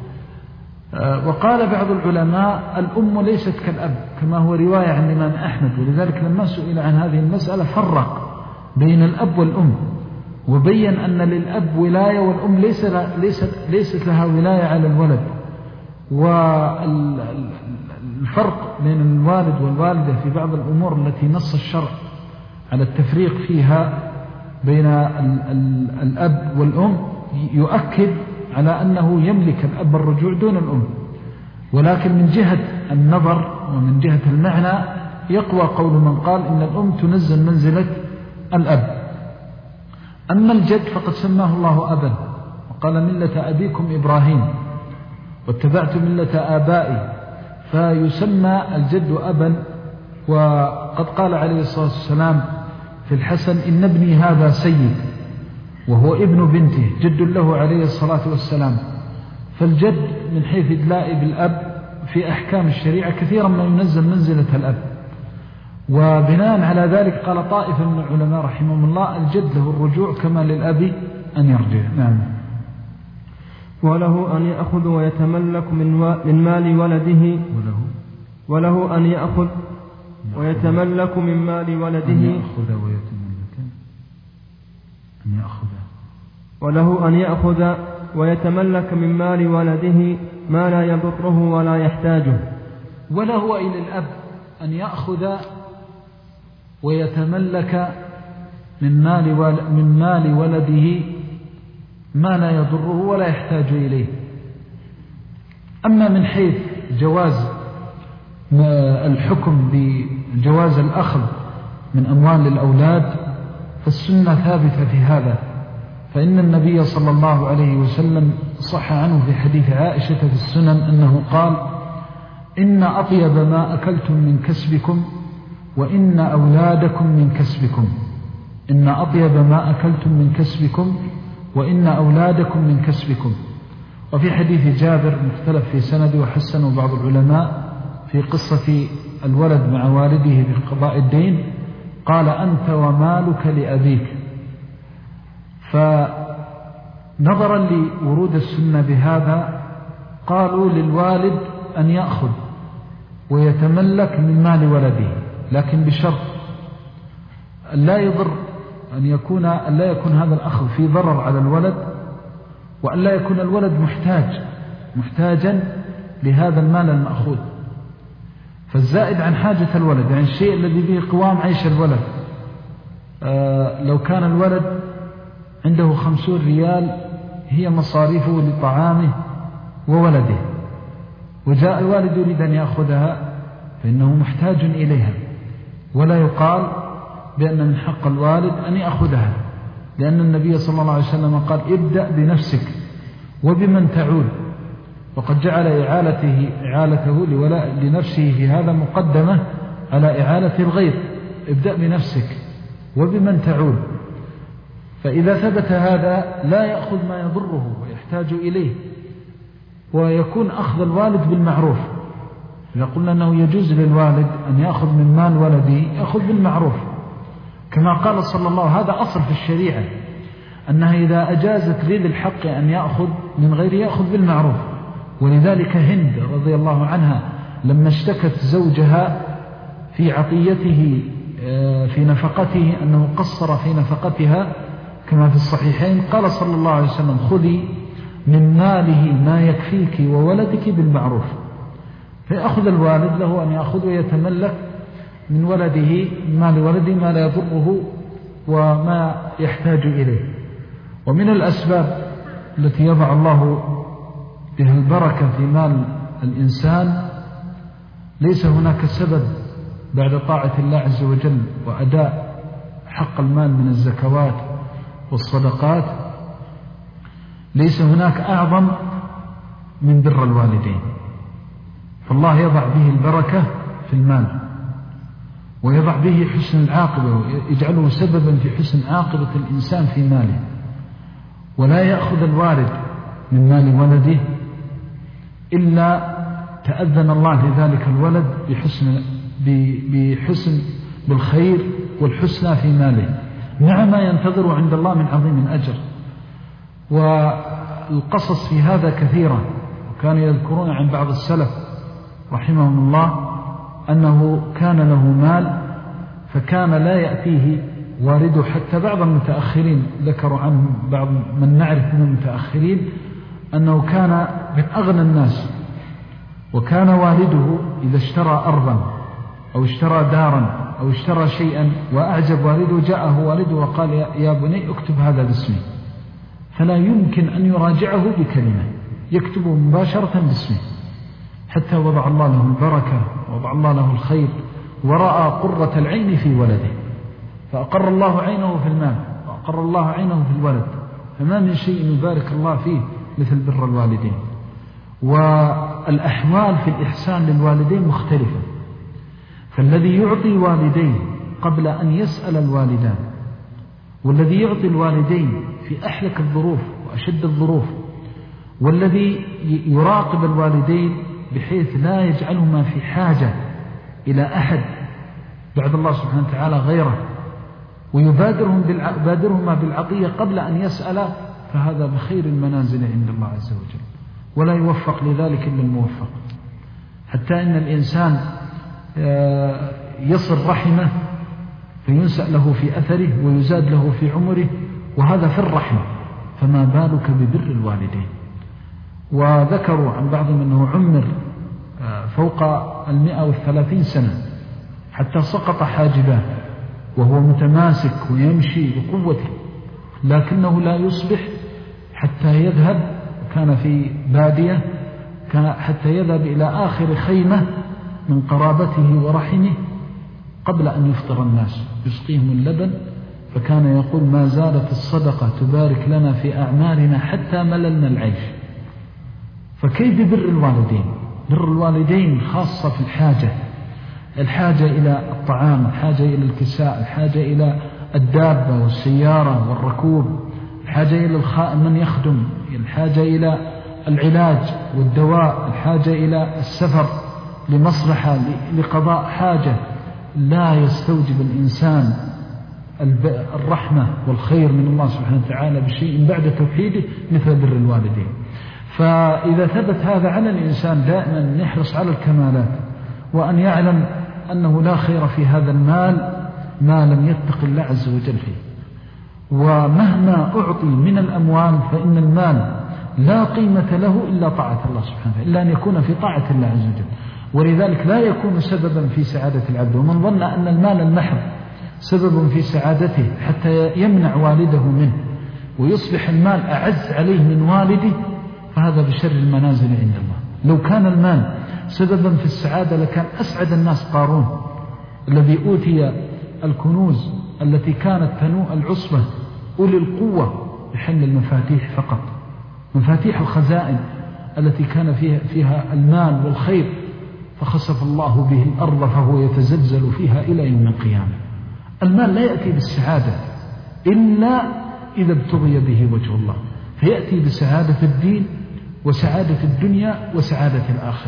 Speaker 2: وقال بعض العلماء الأم ليست كالأب، كما هو رواية عن الإمام أحمد، ولذلك لما سئل عن هذه المسألة فرق بين الأب والأم، وبين أن للأب ولاية والأم ليس ليست, ليست لها ولاية على الولد. والفرق بين الوالد والوالدة في بعض الأمور التي نص الشرع على التفريق فيها بين الأب والأم يؤكد على أنه يملك الأب الرجوع دون الأم، ولكن من جهة النظر ومن جهة المعنى يقوى قول من قال إن الأم تنزل منزلة الأب. أما الجد فقد سماه الله أبا، وقال ملة أبيكم إبراهيم واتبعت ملة آبائي، فيسمى الجد أبا. وقد قال عليه الصلاة والسلام في الحسن إن ابني هذا سيد، وهو ابن بنته جد له عليه الصلاة والسلام. فالجد من حيث إدلاء بالأب في أحكام الشريعة كثيرا ما ينزل منزلة الأب. وبناء على ذلك قال طائفة من العلماء رحمهم الله الجد له الرجوع كما للأب أن يرجع. نعم.
Speaker 1: وله أن يأخذ ويتملك من, و... من مال ولده وله, وله أن يأخذ ويتملك من مال ولده
Speaker 2: أن يأخذ ويتملك أن يأخذ
Speaker 1: وله أن يأخذ ويتملك من مال ولده ما لا يضره ولا يحتاجه.
Speaker 2: وله إلى الأب أن يأخذ ويتملك من مال من مال ولده ما لا يضره ولا يحتاج إليه. أما من حيث جواز الحكم بجواز الأخذ من أموال الأولاد فالسنة ثابتة في هذا، فإن النبي صلى الله عليه وسلم صح عنه في حديث عائشة في السنن أنه قال: إن أطيب ما أكلتم من كسبكم وإن أولادكم من كسبكم. إن أطيب ما أكلتم من كسبكم وإن أولادكم من كسبكم. وفي حديث جابر مختلف في سند وحسنه بعض العلماء في قصة الولد مع والده بقضاء الدين، قال: أنت ومالك لأبيك. فنظرا لورود السنة بهذا قالوا للوالد أن يأخذ ويتملك من مال ولده، لكن بشرط أن لا يضر، أن يكون أن لا يكون هذا الأخذ في ضرر على الولد، وأن لا يكون الولد محتاج محتاجا لهذا المال المأخوذ. فالزائد عن حاجة الولد، يعني الشيء الذي به قوام عيش الولد، آه لو كان الولد عنده خمسون ريال هي مصاريفه لطعامه وولده، وجاء الوالد يريد أن يأخذها فإنه محتاج إليها، ولا يقال بأن من حق الوالد أن يأخذها، لأن النبي صلى الله عليه وسلم قال: ابدأ بنفسك وبمن تعول. وقد جعل إعالته, إعالته لنفسه في هذا مقدمة على إعالة الغير. ابدأ بنفسك وبمن تعول. فإذا ثبت هذا لا يأخذ ما يضره ويحتاج إليه، ويكون أخذ الوالد بالمعروف. إذا قلنا أنه يجوز للوالد أن يأخذ من مال ولده يأخذ بالمعروف، كما قال صلى الله عليه وسلم: هذا أصل في الشريعة، أنها إذا أجازت ذي الحق أن يأخذ من غير يأخذ بالمعروف. ولذلك هند رضي الله عنها لما اشتكت زوجها في عطيته في نفقته أنه قصر في نفقتها كما في الصحيحين، قال صلى الله عليه وسلم: خذي من ماله ما يكفيك وولدك بالمعروف. فيأخذ الوالد له أن يأخذ ويتملك من ولده مال ولده ما لا يضره وما يحتاج إليه. ومن الأسباب التي يضع الله بها البركة في مال الإنسان ليس هناك سبب بعد طاعة الله عز وجل وأداء حق المال من الزكوات والصدقات، ليس هناك أعظم من بر الوالدين. فالله يضع به البركة في المال، ويضع به حسن العاقبة، ويجعله سببا في حسن عاقبة الإنسان في ماله. ولا يأخذ الوالد من مال ولده إلا تأذن الله لذلك الولد بحسن, بحسن بالخير والحسنى في ماله، مع ما ينتظر عند الله من عظيم أجر. والقصص في هذا كثيرة، وكانوا يذكرون عن بعض السلف رحمهم الله أنه كان له مال فكان لا يأتيه والده، حتى بعض المتأخرين ذكروا عنه بعض من نعرف من المتأخرين أنه كان من أغنى الناس، وكان والده إذا اشترى أرضا أو اشترى دارا أو اشترى شيئا وأعجب والده جاءه والده وقال: يا بني اكتب هذا باسمي، فلا يمكن أن يراجعه بكلمة، يكتبه مباشرة باسمه، حتى وضع الله له البركة ووضع الله له الخير، ورأى قرة العين في ولده، فأقر الله عينه في المال وأقر الله عينه في الولد. فما من شيء يبارك الله فيه مثل بر الوالدين. والأحوال في الإحسان للوالدين مختلفة، فالذي يعطي والديه قبل أن يسأل الوالدان، والذي يعطي الوالدين في أحلك الظروف وأشد الظروف، والذي يراقب الوالدين بحيث لا يجعلهما في حاجة إلى أحد بعد الله سبحانه وتعالى غيره، ويبادرهم بالبادرهما بالعطية قبل أن يسأل، فهذا بخير المنازل عند الله عز وجل، ولا يوفق لذلك إلا الموفق. حتى إن الإنسان يصل رحمه فينسأ له في أثره ويزاد له في عمره، وهذا في الرحمة، فما بالك ببر الوالدين. وذكروا عن بعضهم أنه عمر فوق المئة والثلاثين سنة حتى سقط حاجباه وهو متماسك ويمشي بقوته، لكنه لا يصبح حتى يذهب، كان في بادية، كان حتى يذهب إلى آخر خيمة من قرابته ورحمه قبل أن يفطر الناس يسقيهم اللبن، فكان يقول ما زالت الصدقة تبارك لنا في أعمالنا حتى مللنا العيش. فكيف بر الوالدين؟ بر الوالدين خاصة في الحاجة، الحاجة إلى الطعام، الحاجة إلى الكساء، الحاجة إلى الدابة والسيارة والركوب، الحاجة إلى من يخدم، الحاجة إلى العلاج والدواء، الحاجة إلى السفر لمصلحة لقضاء حاجة. لا يستوجب الإنسان الرحمة والخير من الله سبحانه وتعالى بشيء بعد توحيده مثل بر الوالدين. فإذا ثبت هذا على الإنسان دائما أن يحرص على الكمالات، وأن يعلم أنه لا خير في هذا المال ما لم يتق الله عز وجل فيه. ومهما أعطي من الأموال فإن المال لا قيمة له إلا طاعة الله سبحانه، إلا أن يكون في طاعة الله عز وجل، ولذلك لا يكون سببا في سعادة العبد. ومن ظن أن المال المحض سبب في سعادته حتى يمنع والده منه ويصبح المال أعز عليه من والده، فهذا بشر المنازل عند الله. لو كان المال سببا في السعادة لكان أسعد الناس قارون الذي أوتي الكنوز التي كانت تنوء العصبة أولي القوة بحمل المفاتيح فقط، مفاتيح الخزائن التي كان فيها, فيها المال والخير، فخسف الله به الأرض فهو يتزلزل فيها إلى يوم القيامة. المال لا يأتي بالسعادة إلا إذا ابتغي به وجه الله، فيأتي بسعادة الدين وسعادة الدنيا وسعادة الآخرة.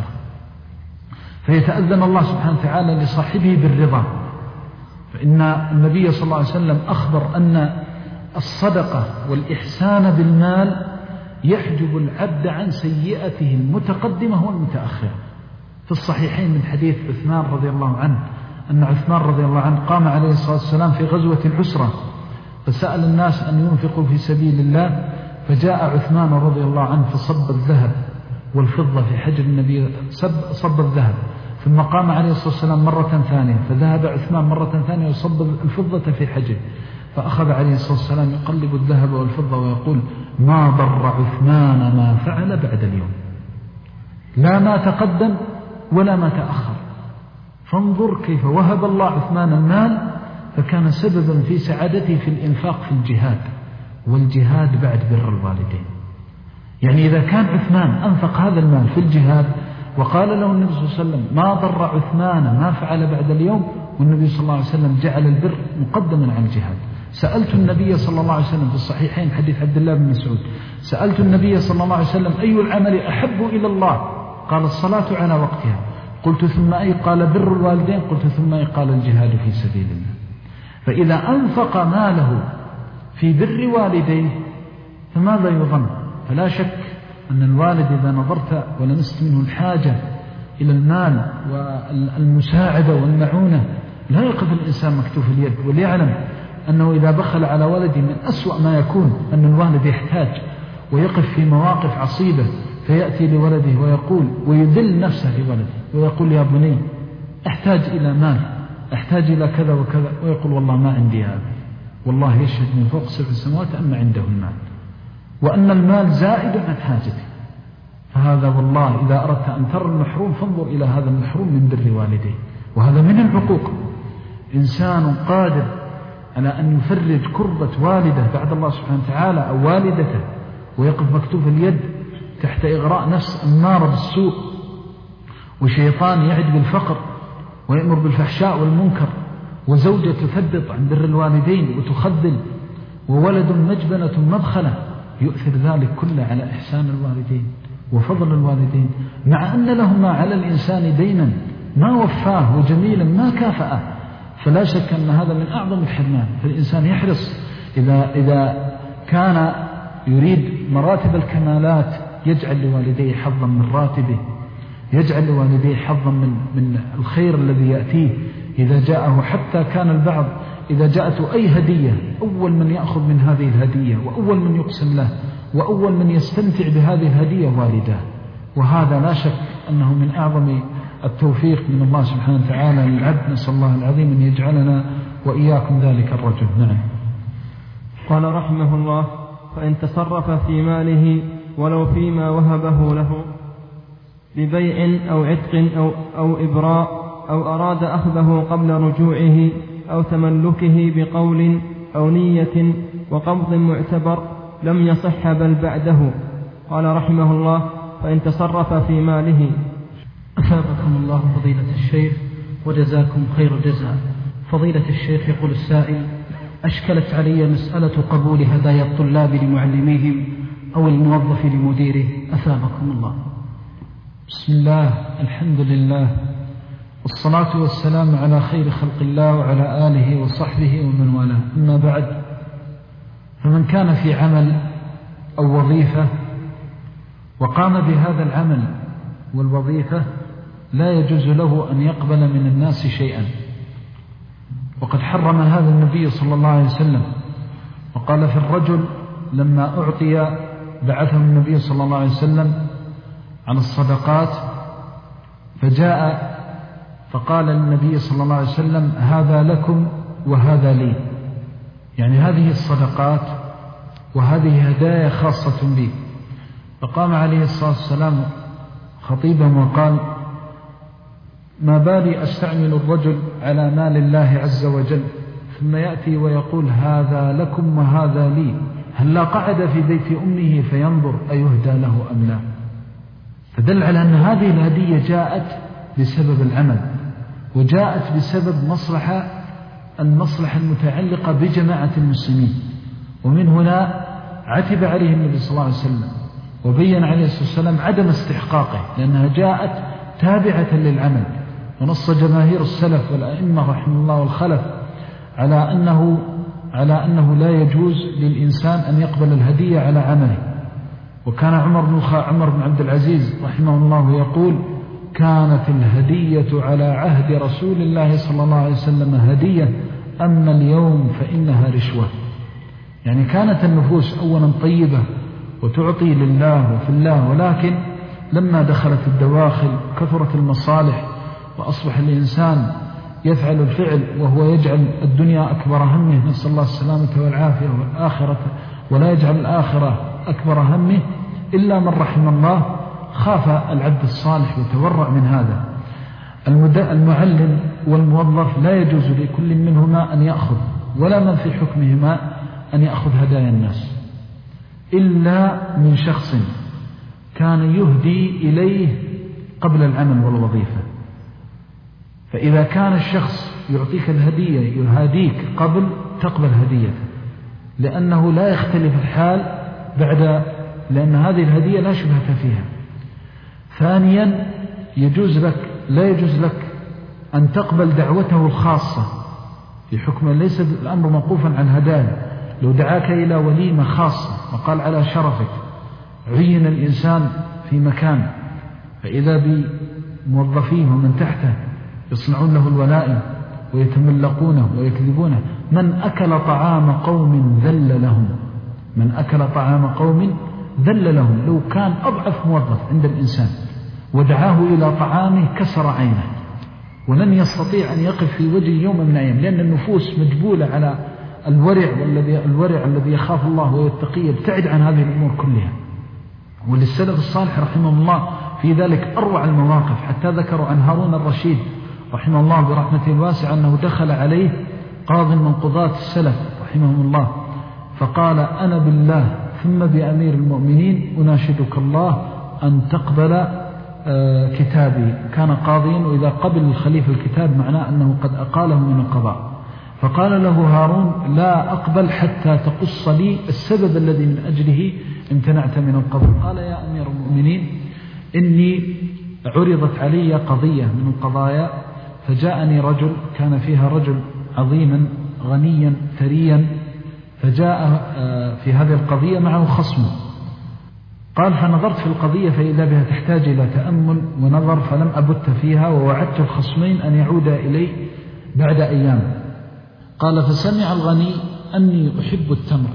Speaker 2: فيتأذن الله سبحانه وتعالى لصاحبه بالرضا، فإن النبي صلى الله عليه وسلم أخبر أن الصدقة والإحسان بالمال يحجب العبد عن سيئته المتقدمة والمتأخرة. في الصحيحين من حديث عثمان رضي الله عنه أن عثمان رضي الله عنه قام عليه الصلاة والسلام في غزوة العسرة فسأل الناس أن ينفقوا في سبيل الله، فجاء عثمان رضي الله عنه فصب الذهب والفضة في حجر النبي، صب, صب الذهب، ثم قام عليه الصلاة والسلام مرة ثانية فذهب عثمان مرة ثانية وصب الفضة في حجر، فأخذ عليه الصلاة والسلام يقلب الذهب والفضة ويقول ما ضر عثمان ما فعل بعد اليوم، لا ما تقدم ولا ما تأخر. فانظر كيف وهب الله عثمان المال فكان سببا في سعادته في الإنفاق في الجهاد، والجهاد بعد بر الوالدين. يعني إذا كان عثمان أنفق هذا المال في الجهاد وقال له النبي صلى الله عليه وسلم ما ضر عثمان ما فعل بعد اليوم، والنبي صلى الله عليه وسلم جعل البر مقدما عن الجهاد. سألت النبي صلى الله عليه وسلم في الصحيحين حديث عبد الله بن مسعود، سألت النبي صلى الله عليه وسلم أي العمل أحب إلى الله؟ قال الصلاة على وقتها. قلت ثم أي؟ قال بر الوالدين. قلت ثم أي؟ قال الجهاد في سبيل الله. فإذا أنفق ماله في بر والديه فماذا يظن؟ فلا شك أن الوالد إذا نظرت ولمست منه الحاجة إلى المال والمساعدة والمعونة لا يقف الإنسان مكتوف اليد، وليعلم أنه إذا بخل على ولده من أسوأ ما يكون أن الوالد يحتاج ويقف في مواقف عصيبة، فيأتي لولده ويقول ويذل نفسه لولده ويقول يا بني أحتاج إلى مال، أحتاج إلى كذا وكذا، ويقول والله ما عندي هذا، والله يشهد من فوق سبع سماوات أن عنده المال، وأن المال زائد عن حاجته. فهذا والله إذا أردت أن ترى المحروم فانظر إلى هذا المحروم من بر والديه، وهذا من العقوق. إنسان قادر على أن يفرج كربة والده بعد الله سبحانه وتعالى أو والدته ويقف مكتوف اليد تحت إغراء نفس النار بالسوء، وشيطان يعد بالفقر ويأمر بالفحشاء والمنكر، وزوجة تثبط عن بر الوالدين وتخذل، وولد مجبنة مبخلة، يؤثر ذلك كله على إحسان الوالدين وفضل الوالدين، مع أن لهما على الإنسان دينا ما وفاه وجميلا ما كافأه. فلا شك أن هذا من أعظم الحرمان. فالإنسان يحرص إذا, إذا كان يريد مراتب الكمالات يجعل لوالديه حظا من راتبه، يجعل لوالديه حظا من, من الخير الذي يأتيه إذا جاءه. حتى كان البعض إذا جاءته أي هدية أول من يأخذ من هذه الهدية وأول من يقسم له وأول من يستمتع بهذه الهدية والداه. وهذا لا شك أنه من أعظم التوفيق من الله سبحانه وتعالى للعبد. نسأل الله العظيم أن يجعلنا وإياكم ذلك الرجل. نعم.
Speaker 1: قال رحمه الله فإن تصرف في ماله ولو فيما وهبه له ببيع أو عتق أو, أو إبراء أو أراد أخذه قبل رجوعه أو تملكه بقول أو نية وقبض معتبر لم يصح بل بعده. قال رحمه الله: فإن تصرف في ماله.
Speaker 2: أثابكم الله فضيلة الشيخ وجزاكم خير جزاء. فضيلة الشيخ يقول السائل: أشكلت علي مسألة قبول هدايا الطلاب لمعلميهم أو الموظف لمديره، أثابكم الله. بسم الله، الحمد لله، والصلاة والسلام على خير خلق الله وعلى آله وصحبه ومن والاه. أما بعد، فمن كان في عمل أو وظيفة وقام بهذا العمل والوظيفة لا يجوز له أن يقبل من الناس شيئا، وقد حرم هذا النبي صلى الله عليه وسلم، وقال في الرجل لما أعطي بعثه النبي صلى الله عليه وسلم عن الصدقات فجاء فقال النبي صلى الله عليه وسلم: هذا لكم وهذا لي، يعني هذه الصدقات وهذه هدايا خاصة بي. فقام عليه الصلاة والسلام خطيبا وقال: ما بالي أستعمل الرجل على مال الله عز وجل ثم يأتي ويقول هذا لكم وهذا لي، هل لا قعد في بيت أمه فينظر أيهدى له أم لا؟ فدل على أن هذه الهدية جاءت بسبب العمل، وجاءت بسبب مصلحة المصلحة المتعلقة بجماعة المسلمين. ومن هنا عتب عليه النبي صلى الله عليه وسلم وبين عليه الصلاة والسلام عدم استحقاقه، لأنها جاءت تابعة للعمل. ونص جماهير السلف والأئمة رحمه الله والخلف على أنه, على أنه لا يجوز للإنسان أن يقبل الهدية على عمله. وكان عمر بن عمر بن عبد العزيز رحمه الله يقول: كانت الهدية على عهد رسول الله صلى الله عليه وسلم هدية، أما اليوم فإنها رشوة. يعني كانت النفوس أولا طيبة وتعطي لله وفي الله، ولكن لما دخلت الدواخل كثرت المصالح وأصبح الإنسان يفعل الفعل وهو يجعل الدنيا أكبر همه، نسأل الله السلامة والعافية، والآخرة ولا يجعل الآخرة أكبر همه إلا من رحم الله. خاف العبد الصالح وتورع من هذا. المعلم والموظف لا يجوز لكل منهما أن يأخذ، ولا من في حكمهما أن يأخذ هدايا الناس، إلا من شخص كان يهدي إليه قبل العمل والوظيفة. فإذا كان الشخص يعطيك الهدية يهاديك قبل، تقبل هديته، لأنه لا يختلف الحال بعد، لأن هذه الهدية لا شبهة فيها. ثانيا، يجوز لك لا يجوز لك أن تقبل دعوته الخاصة في حكم ليس الأمر موقوفا عن هدايا. لو دعاك إلى وليمة خاصة وقال على شرفك، عين الإنسان في مكان، فإذا بموظفيه ومن تحته يصنعون له الولائم ويتملقونه ويكذبونه. من أكل طعام قوم ذل لهم، من أكل طعام قوم ذل لهم. لو كان أضعف موظف عند الإنسان ودعاه إلى طعامه كسر عينه، ولن يستطيع أن يقف في وجه يوم من الأيام، لأن النفوس مجبولة على الورع والذي الورع الذي يخاف الله ويتقي، يبتعد عن هذه الأمور كلها. وللسلف الصالح رحمه الله في ذلك أروع المواقف، حتى ذكروا عن هارون الرشيد رحمه الله برحمته الواسعة أنه دخل عليه قاض من قضاة السلف رحمهم الله فقال: أنا بالله ثم بأمير المؤمنين أناشدك الله أن تقبل كتابي. كان قاضيا، وإذا قبل الخليفة الكتاب معناه أنه قد أقاله من القضاء. فقال له هارون: لا أقبل حتى تقص لي السبب الذي من أجله امتنعت من القبول. قال: يا أمير المؤمنين، إني عرضت علي قضية من القضايا، فجاءني رجل كان فيها رجل عظيما غنيا ثريا، فجاء في هذه القضية معه خصمه. قال: فنظرت في القضية فإذا بها تحتاج إلى تأمل ونظر، فلم أبت فيها، ووعدت الخصمين أن يعود إلي بعد أيام. قال: فسمع الغني أني أحب التمر،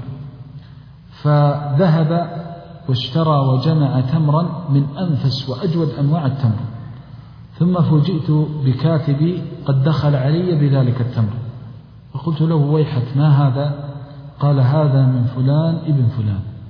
Speaker 2: فذهب واشترى وجمع تمرا من أنفس وأجود أنواع التمر، ثم فوجئت بكاتبي قد دخل علي بذلك التمر، فقلت له: ويحك، ما هذا؟ قال: هذا من فلان ابن فلان.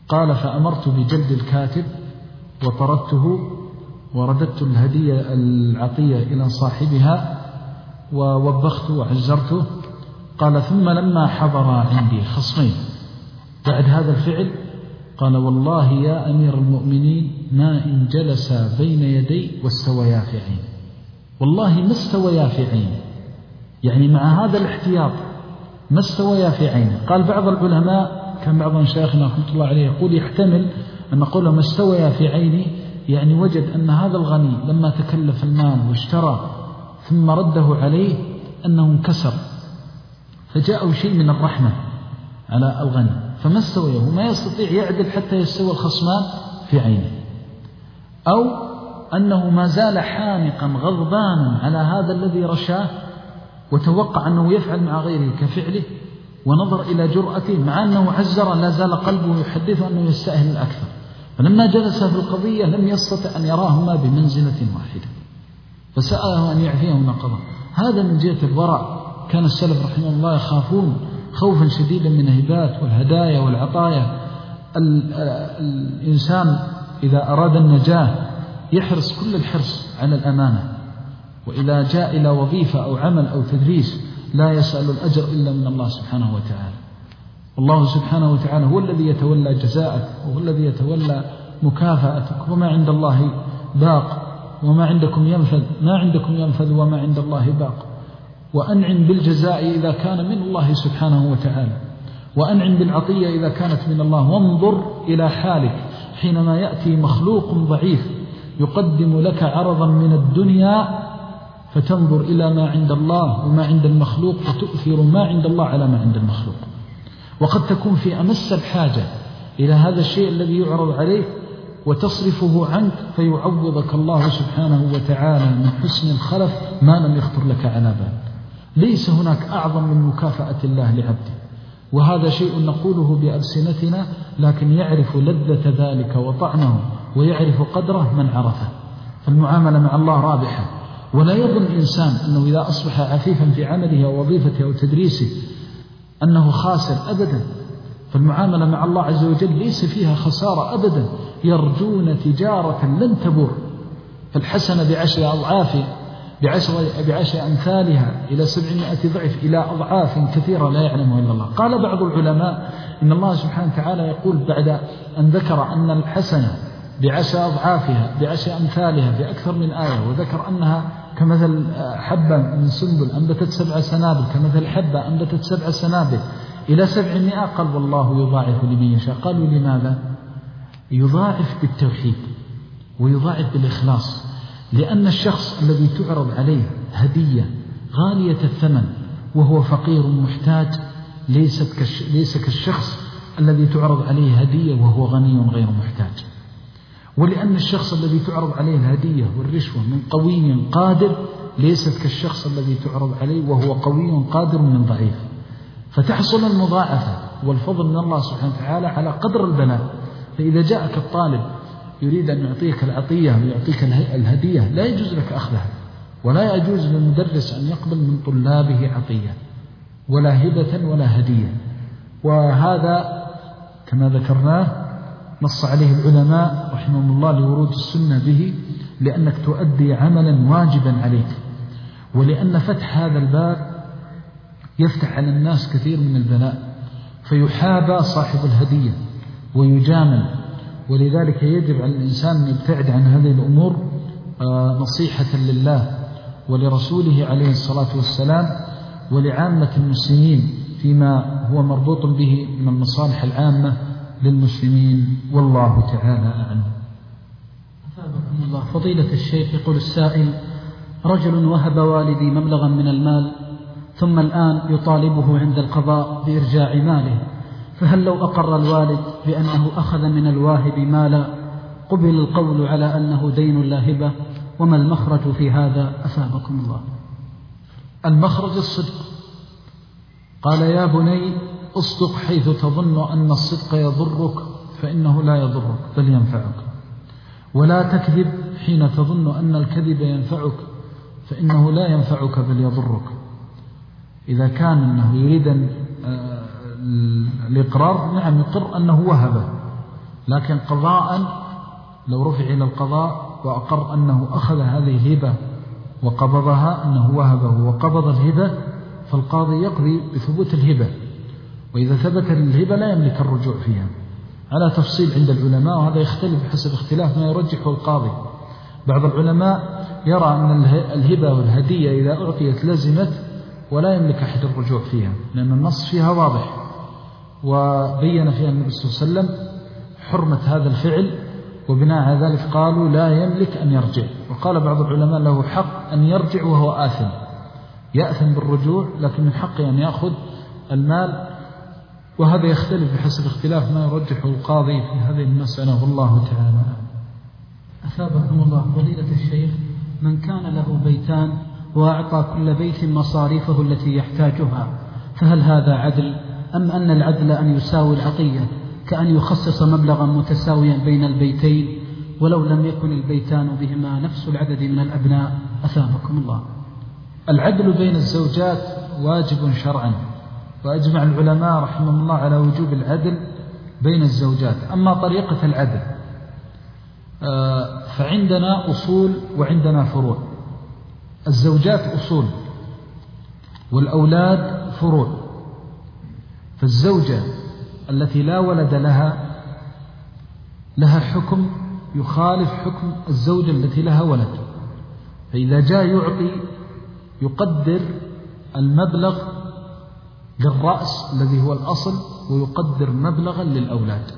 Speaker 2: قال فأمرت بجلد الكاتب وطردته ورددت الهدية العطية إلى صاحبها ووبخته وعزرته. قال ثم لما حضر عندي خصمين بعد هذا الفعل قال والله يا أمير المؤمنين ما إن جلس بين يدي واستويا في عين، والله ما استويا في عين، يعني مع هذا الاحتياط ما استويا في عين. قال بعض العلماء كان بعض شيخنا رحمة الله عليه يقول يحتمل أن نقول ما استويا في عيني يعني وجد أن هذا الغني لما تكلف المال واشترى ثم رده عليه أنه انكسر فجاءه شيء من الرحمة على الغني فما استويه، وما يستطيع يعدل حتى يستوي الخصمان في عينه، أو أنه ما زال حانقا غضبانا على هذا الذي رشاه وتوقع أنه يفعل مع غيره كفعله ونظر إلى جرأته مع أنه عزر لا زال قلبه يحدثه أنه يستأهل الأكثر، فلما جلس في القضية لم يستطع أن يراهما بمنزلة واحدة فسأله أن يعفيه من القضاء. هذا من جهة الورع. كان السلف رحمه الله يخافون خوفا شديدا من الهبات والهدايا والعطايا. الإنسان إذا أراد النجاة يحرص كل الحرص على الأمانة، وإذا جاء إلى وظيفة أو عمل أو تدريس لا يسأل الأجر إلا من الله سبحانه وتعالى. الله سبحانه وتعالى هو الذي يتولى جزاءك وهو الذي يتولى مكافأتك، وما عند الله باق وما عندكم ينفذ، ما عندكم ينفذ وما عند الله باق. وأنعم بالجزاء إذا كان من الله سبحانه وتعالى، وأنعم بالعطية إذا كانت من الله. وانظر إلى حالك حينما يأتي مخلوق ضعيف يقدم لك عرضا من الدنيا فتنظر إلى ما عند الله وما عند المخلوق وتؤثر ما عند الله على ما عند المخلوق. وقد تكون في أمس الحاجة إلى هذا الشيء الذي يعرض عليك وتصرفه عنك فيعوضك الله سبحانه وتعالى من حسن الخلف ما لم يخطر لك على بال. ليس هناك أعظم من مكافأة الله لعبده، وهذا شيء نقوله بألسنتنا لكن يعرف لذة ذلك وطعمه ويعرف قدره من عرفه. فالمعاملة مع الله رابحة، ولا يظن إنسان أنه إذا أصبح عفيفا في عمله أو وظيفته أو تدريسه أنه خاسر أبدا. فالمعاملة مع الله عز وجل ليس فيها خسارة أبدا. يرجون تجارة لن تبور، فالحسنة بعشر أضعاف بعشر, بعشر أمثالها إلى سبعمائة ضعف إلى أضعاف كثيرة لا يعلمها إلا الله. قال بعض العلماء إن الله سبحانه وتعالى يقول بعد أن ذكر أن الحسنة بعشر أضعافها بعشر أمثالها في أكثر من آية، وذكر أنها كمثل حبة من سنبل أنبتت سبع سنابل، كمثل حبة أنبتت سبع سنابل إلى سبعمائة، قال والله يضاعف لمن يشاء. قالوا لماذا؟ يضاعف بالتوحيد ويضاعف بالإخلاص، لأن الشخص الذي تعرض عليه هدية غالية الثمن وهو فقير محتاج ليست كش ليس كالشخص الذي تعرض عليه هدية وهو غني غير محتاج. ولأن الشخص الذي تعرض عليه الهدية والرشوة من قوي قادر ليست كالشخص الذي تعرض عليه وهو قوي قادر من ضعيف. فتحصل المضاعفة والفضل من الله سبحانه وتعالى على قدر البلاء. فإذا جاءك الطالب يريد أن يعطيك العطية ويعطيك الهدية لا يجوز لك أخذها، ولا يجوز للمدرس أن يقبل من طلابه عطية ولا هبة ولا هدية. وهذا كما ذكرناه نص عليه العلماء رحمهم الله لورود السنة به، لأنك تؤدي عملا واجبا عليك، ولأن فتح هذا الباب يفتح على الناس كثير من البلاء فيحابى صاحب الهدية ويجامل. ولذلك يجب على الإنسان أن يبتعد عن هذه الأمور نصيحة لله ولرسوله عليه الصلاة والسلام ولعامة المسلمين فيما هو مربوط به من المصالح العامة للمسلمين، والله تعالى أعلم.
Speaker 3: أثابكم الله. فضيلة الشيخ، يقول السائل: رجل وهب والدي مبلغا من المال ثم الآن يطالبه عند القضاء بإرجاع ماله، فهل لو أقر الوالد بأنه أخذ من الواهب مالا قبل القول على أنه دين لا هبة؟ وما المخرج في هذا أثابكم الله؟
Speaker 2: المخرج الصدق. قال: يا بني اصدق حيث تظن أن الصدق يضرك فإنه لا يضرك بل ينفعك، ولا تكذب حين تظن أن الكذب ينفعك فإنه لا ينفعك بل يضرك. إذا كان أنه يريد الإقرار، نعم يقر أنه وهبه، لكن قضاء لو رفع إلى القضاء وأقر أنه أخذ هذه الهبة وقبضها، أنه وهبه وقبض الهبة، فالقاضي يقضي بثبوت الهبة، وإذا ثبت الهبة لا يملك الرجوع فيها، على تفصيل عند العلماء، وهذا يختلف بحسب اختلاف ما يرجحه القاضي. بعض العلماء يرى أن الهبة والهدية إذا أعطيت لزمت ولا يملك أحد الرجوع فيها، لأن النص فيها واضح، وبين فيها النبي صلى الله عليه وسلم حرمة هذا الفعل، وبناء على ذلك قالوا لا يملك أن يرجع. وقال بعض العلماء له حق أن يرجع وهو آثم، يأثم بالرجوع، لكن من حقه أن يأخذ المال، وهذا يختلف بحسب اختلاف ما يرجحه القاضي في هذه المسألة، والله تعالى.
Speaker 3: أثابكم الله فضيلة الشيخ، من كان له بيتان وأعطى كل بيت مصاريفه التي يحتاجها، فهل هذا عدل، أم أن العدل أن يساوي العطية، كأن يخصص مبلغا متساويا بين البيتين ولو لم يكن البيتان بهما نفس العدد من الأبناء؟ أثابكم الله.
Speaker 2: العدل بين الزوجات واجب شرعا، وأجمع العلماء رحمهم الله على وجوب العدل بين الزوجات. أما طريقة العدل فعندنا أصول وعندنا فروع. الزوجات أصول والأولاد فروع. فالزوجة التي لا ولد لها لها حكم يخالف حكم الزوجة التي لها ولد، فإذا جاء يعطي يقدر المبلغ للرأس الذي هو الأصل، ويقدر مبلغا للأولاد.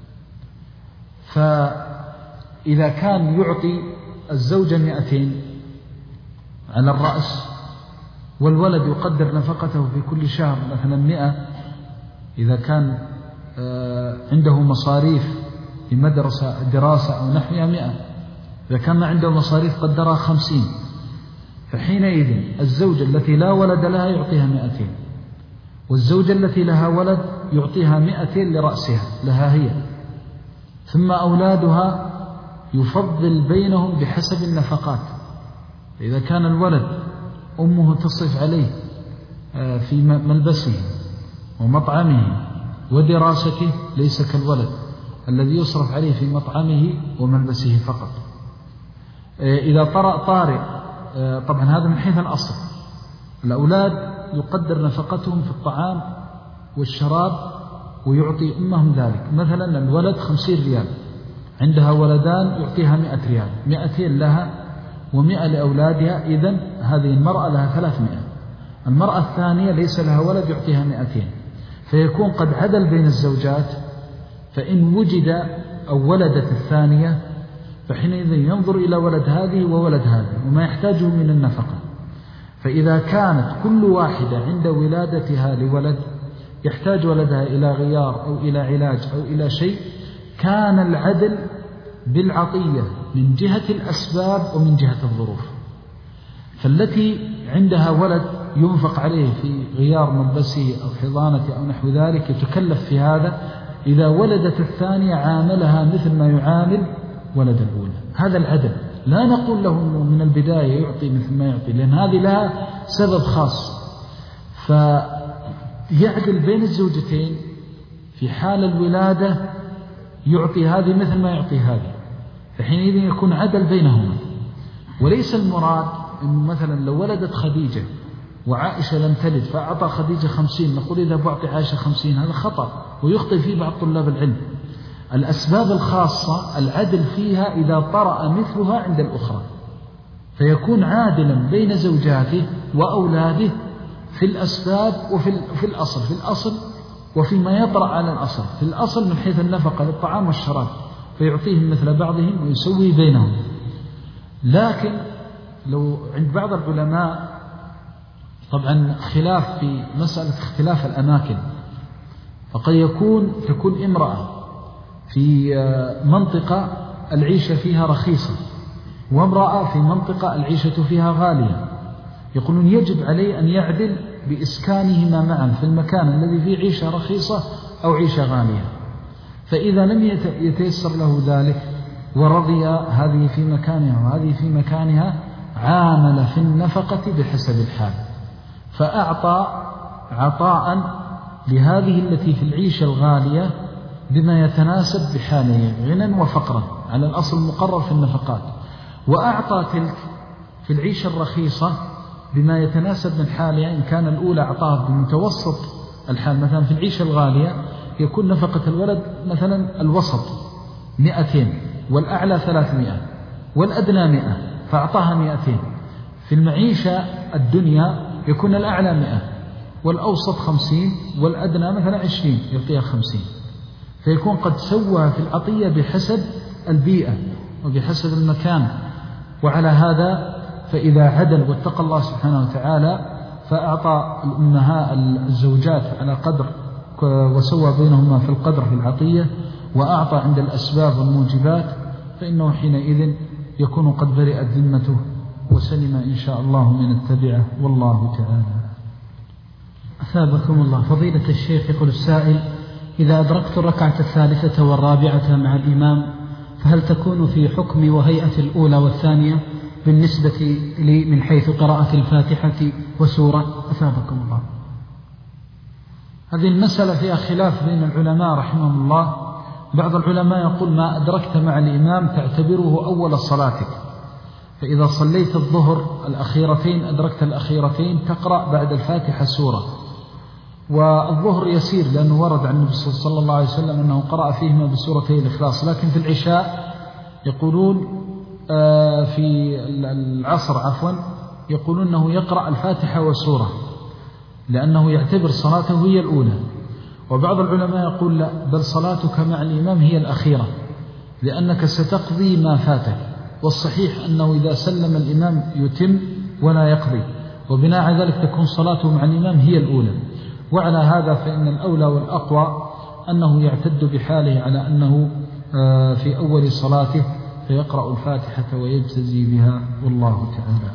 Speaker 2: فإذا كان يعطي الزوجة مئتين على الرأس، والولد يقدر نفقته في كل شهر مثلا مئة، إذا كان عنده مصاريف في مدرسة دراسة أو نحوها مئة، إذا كان عنده مصاريف قدرها خمسين، فحينئذ الزوجة التي لا ولد لها يعطيها مئتين، والزوجة التي لها ولد يعطيها مئتين لرأسها لها هي، ثم أولادها يفضل بينهم بحسب النفقات. إذا كان الولد أمه تصرف عليه في ملبسه ومطعمه ودراسته، ليس كالولد الذي يصرف عليه في مطعمه وملبسه فقط. إذا طرأ طارئ، طبعا هذا من حيث الأصل، الأولاد يقدر نفقتهم في الطعام والشراب ويعطي أمهم ذلك. مثلا الولد خمسين ريال، عندها ولدان يعطيها مئة ريال، مئتين لها ومئة لأولادها، إذن هذه المرأة لها ثلاثمائة. المرأة الثانية ليس لها ولد يعطيها مئتين، فيكون قد عدل بين الزوجات. فإن وجد أو ولدت الثانية فحينئذ ينظر إلى ولد هذه وولد هذه وما يحتاجه من النفقة. فإذا كانت كل واحدة عند ولادتها لولد يحتاج ولدها إلى غيار أو إلى علاج أو إلى شيء، كان العدل بالعطية من جهة الأسباب ومن جهة الظروف. فالتي عندها ولد ينفق عليه في غيار ملبسه أو حضانته أو نحو ذلك يتكلف في هذا، إذا ولدت الثانية عاملها مثل ما يعامل ولد الأولى. هذا العدل. لا نقول له من البداية يعطي مثل ما يعطي، لأن هذه لها سبب خاص. فيعدل بين الزوجتين في حال الولادة، يعطي هذه مثل ما يعطي هذه، فحينئذ يكون عدل بينهما. وليس المراد أنه مثلا لو ولدت خديجة وعائشة لم تلد فأعطى خديجة خمسين، نقول إذا بعطي عائشة خمسين، هذا خطأ ويخطئ فيه بعض طلاب العلم. الأسباب الخاصة العدل فيها إذا طرأ مثلها عند الأخرى، فيكون عادلا بين زوجاته وأولاده في الأسباب وفي في الأصل في الأصل وفيما يطرأ على الأصل. في الأصل من حيث النفقة للطعام والشراب فيعطيهم مثل بعضهم ويسوي بينهم. لكن لو عند بعض العلماء طبعا خلاف في مسألة اختلاف الأماكن، فقد يكون تكون امرأة في منطقة العيشة فيها رخيصة وامرأة في منطقة العيشة فيها غالية، يقولون يجب عليه أن يعدل بإسكانهما معا في المكان الذي فيه عيشة رخيصة أو عيشة غالية. فإذا لم يتيسر له ذلك ورضي هذه في مكانها وهذه في مكانها، عامل في النفقة بحسب الحال، فأعطى عطاء لهذه التي في العيشة الغالية بما يتناسب بحاله غنى وفقرا على الأصل المقرر في النفقات، وأعطى تلك في العيشة الرخيصة بما يتناسب من حاله. إن كان الأولى أعطاه بمتوسط الحال، مثلا في العيشة الغالية يكون نفقة الولد مثلا الوسط مئتين والأعلى ثلاثمائة والأدنى مئة، فأعطاها مئتين. في المعيشة الدنيا يكون الأعلى مئة والأوسط خمسين والأدنى مثلا عشرين، يعطيها خمسين. فيكون قد سوى في العطية بحسب البيئة وبحسب المكان. وعلى هذا فإذا عدل واتقى الله سبحانه وتعالى فأعطى الأمهاء الزوجات على قدر وسوى بينهما في القدر في العطية، وأعطى عند الأسباب والموجبات، فإنه حينئذ يكون قد برئت ذمته وسلم إن شاء الله من التبعة، والله تعالى.
Speaker 3: أثابكم الله. فضيلة الشيخ يقول السائل: إذا أدركت الركعة الثالثة والرابعة مع الإمام فهل تكون في حكم وهيئة الأولى والثانية بالنسبة لي من حيث قراءة الفاتحة وسورة؟ أثابكم الله.
Speaker 2: هذه المسألة فيها خلاف بين العلماء رحمهم الله. بعض العلماء يقول ما أدركت مع الإمام تعتبره أول صلاتك، فإذا صليت الظهر الأخيرتين أدركت الأخيرتين تقرأ بعد الفاتحة سورة. والظهر يسير لأنه ورد عن النبي صلى الله عليه وسلم أنه قرأ فيهما بسورتي الإخلاص. لكن في العشاء يقولون في العصر عفوا يقولون أنه يقرأ الفاتحة وسورة لأنه يعتبر صلاته هي الأولى. وبعض العلماء يقول لا، بل صلاتك مع الإمام هي الأخيرة لأنك ستقضي ما فاتك. والصحيح أنه إذا سلم الإمام يتم ولا يقضي، وبناء على ذلك تكون صلاته مع الإمام هي الأولى. وعلى هذا فإن الأولى والأقوى أنه يعتد بحاله على أنه في أول صلاته فيقرأ الفاتحة ويجتزي بها، والله تعالى.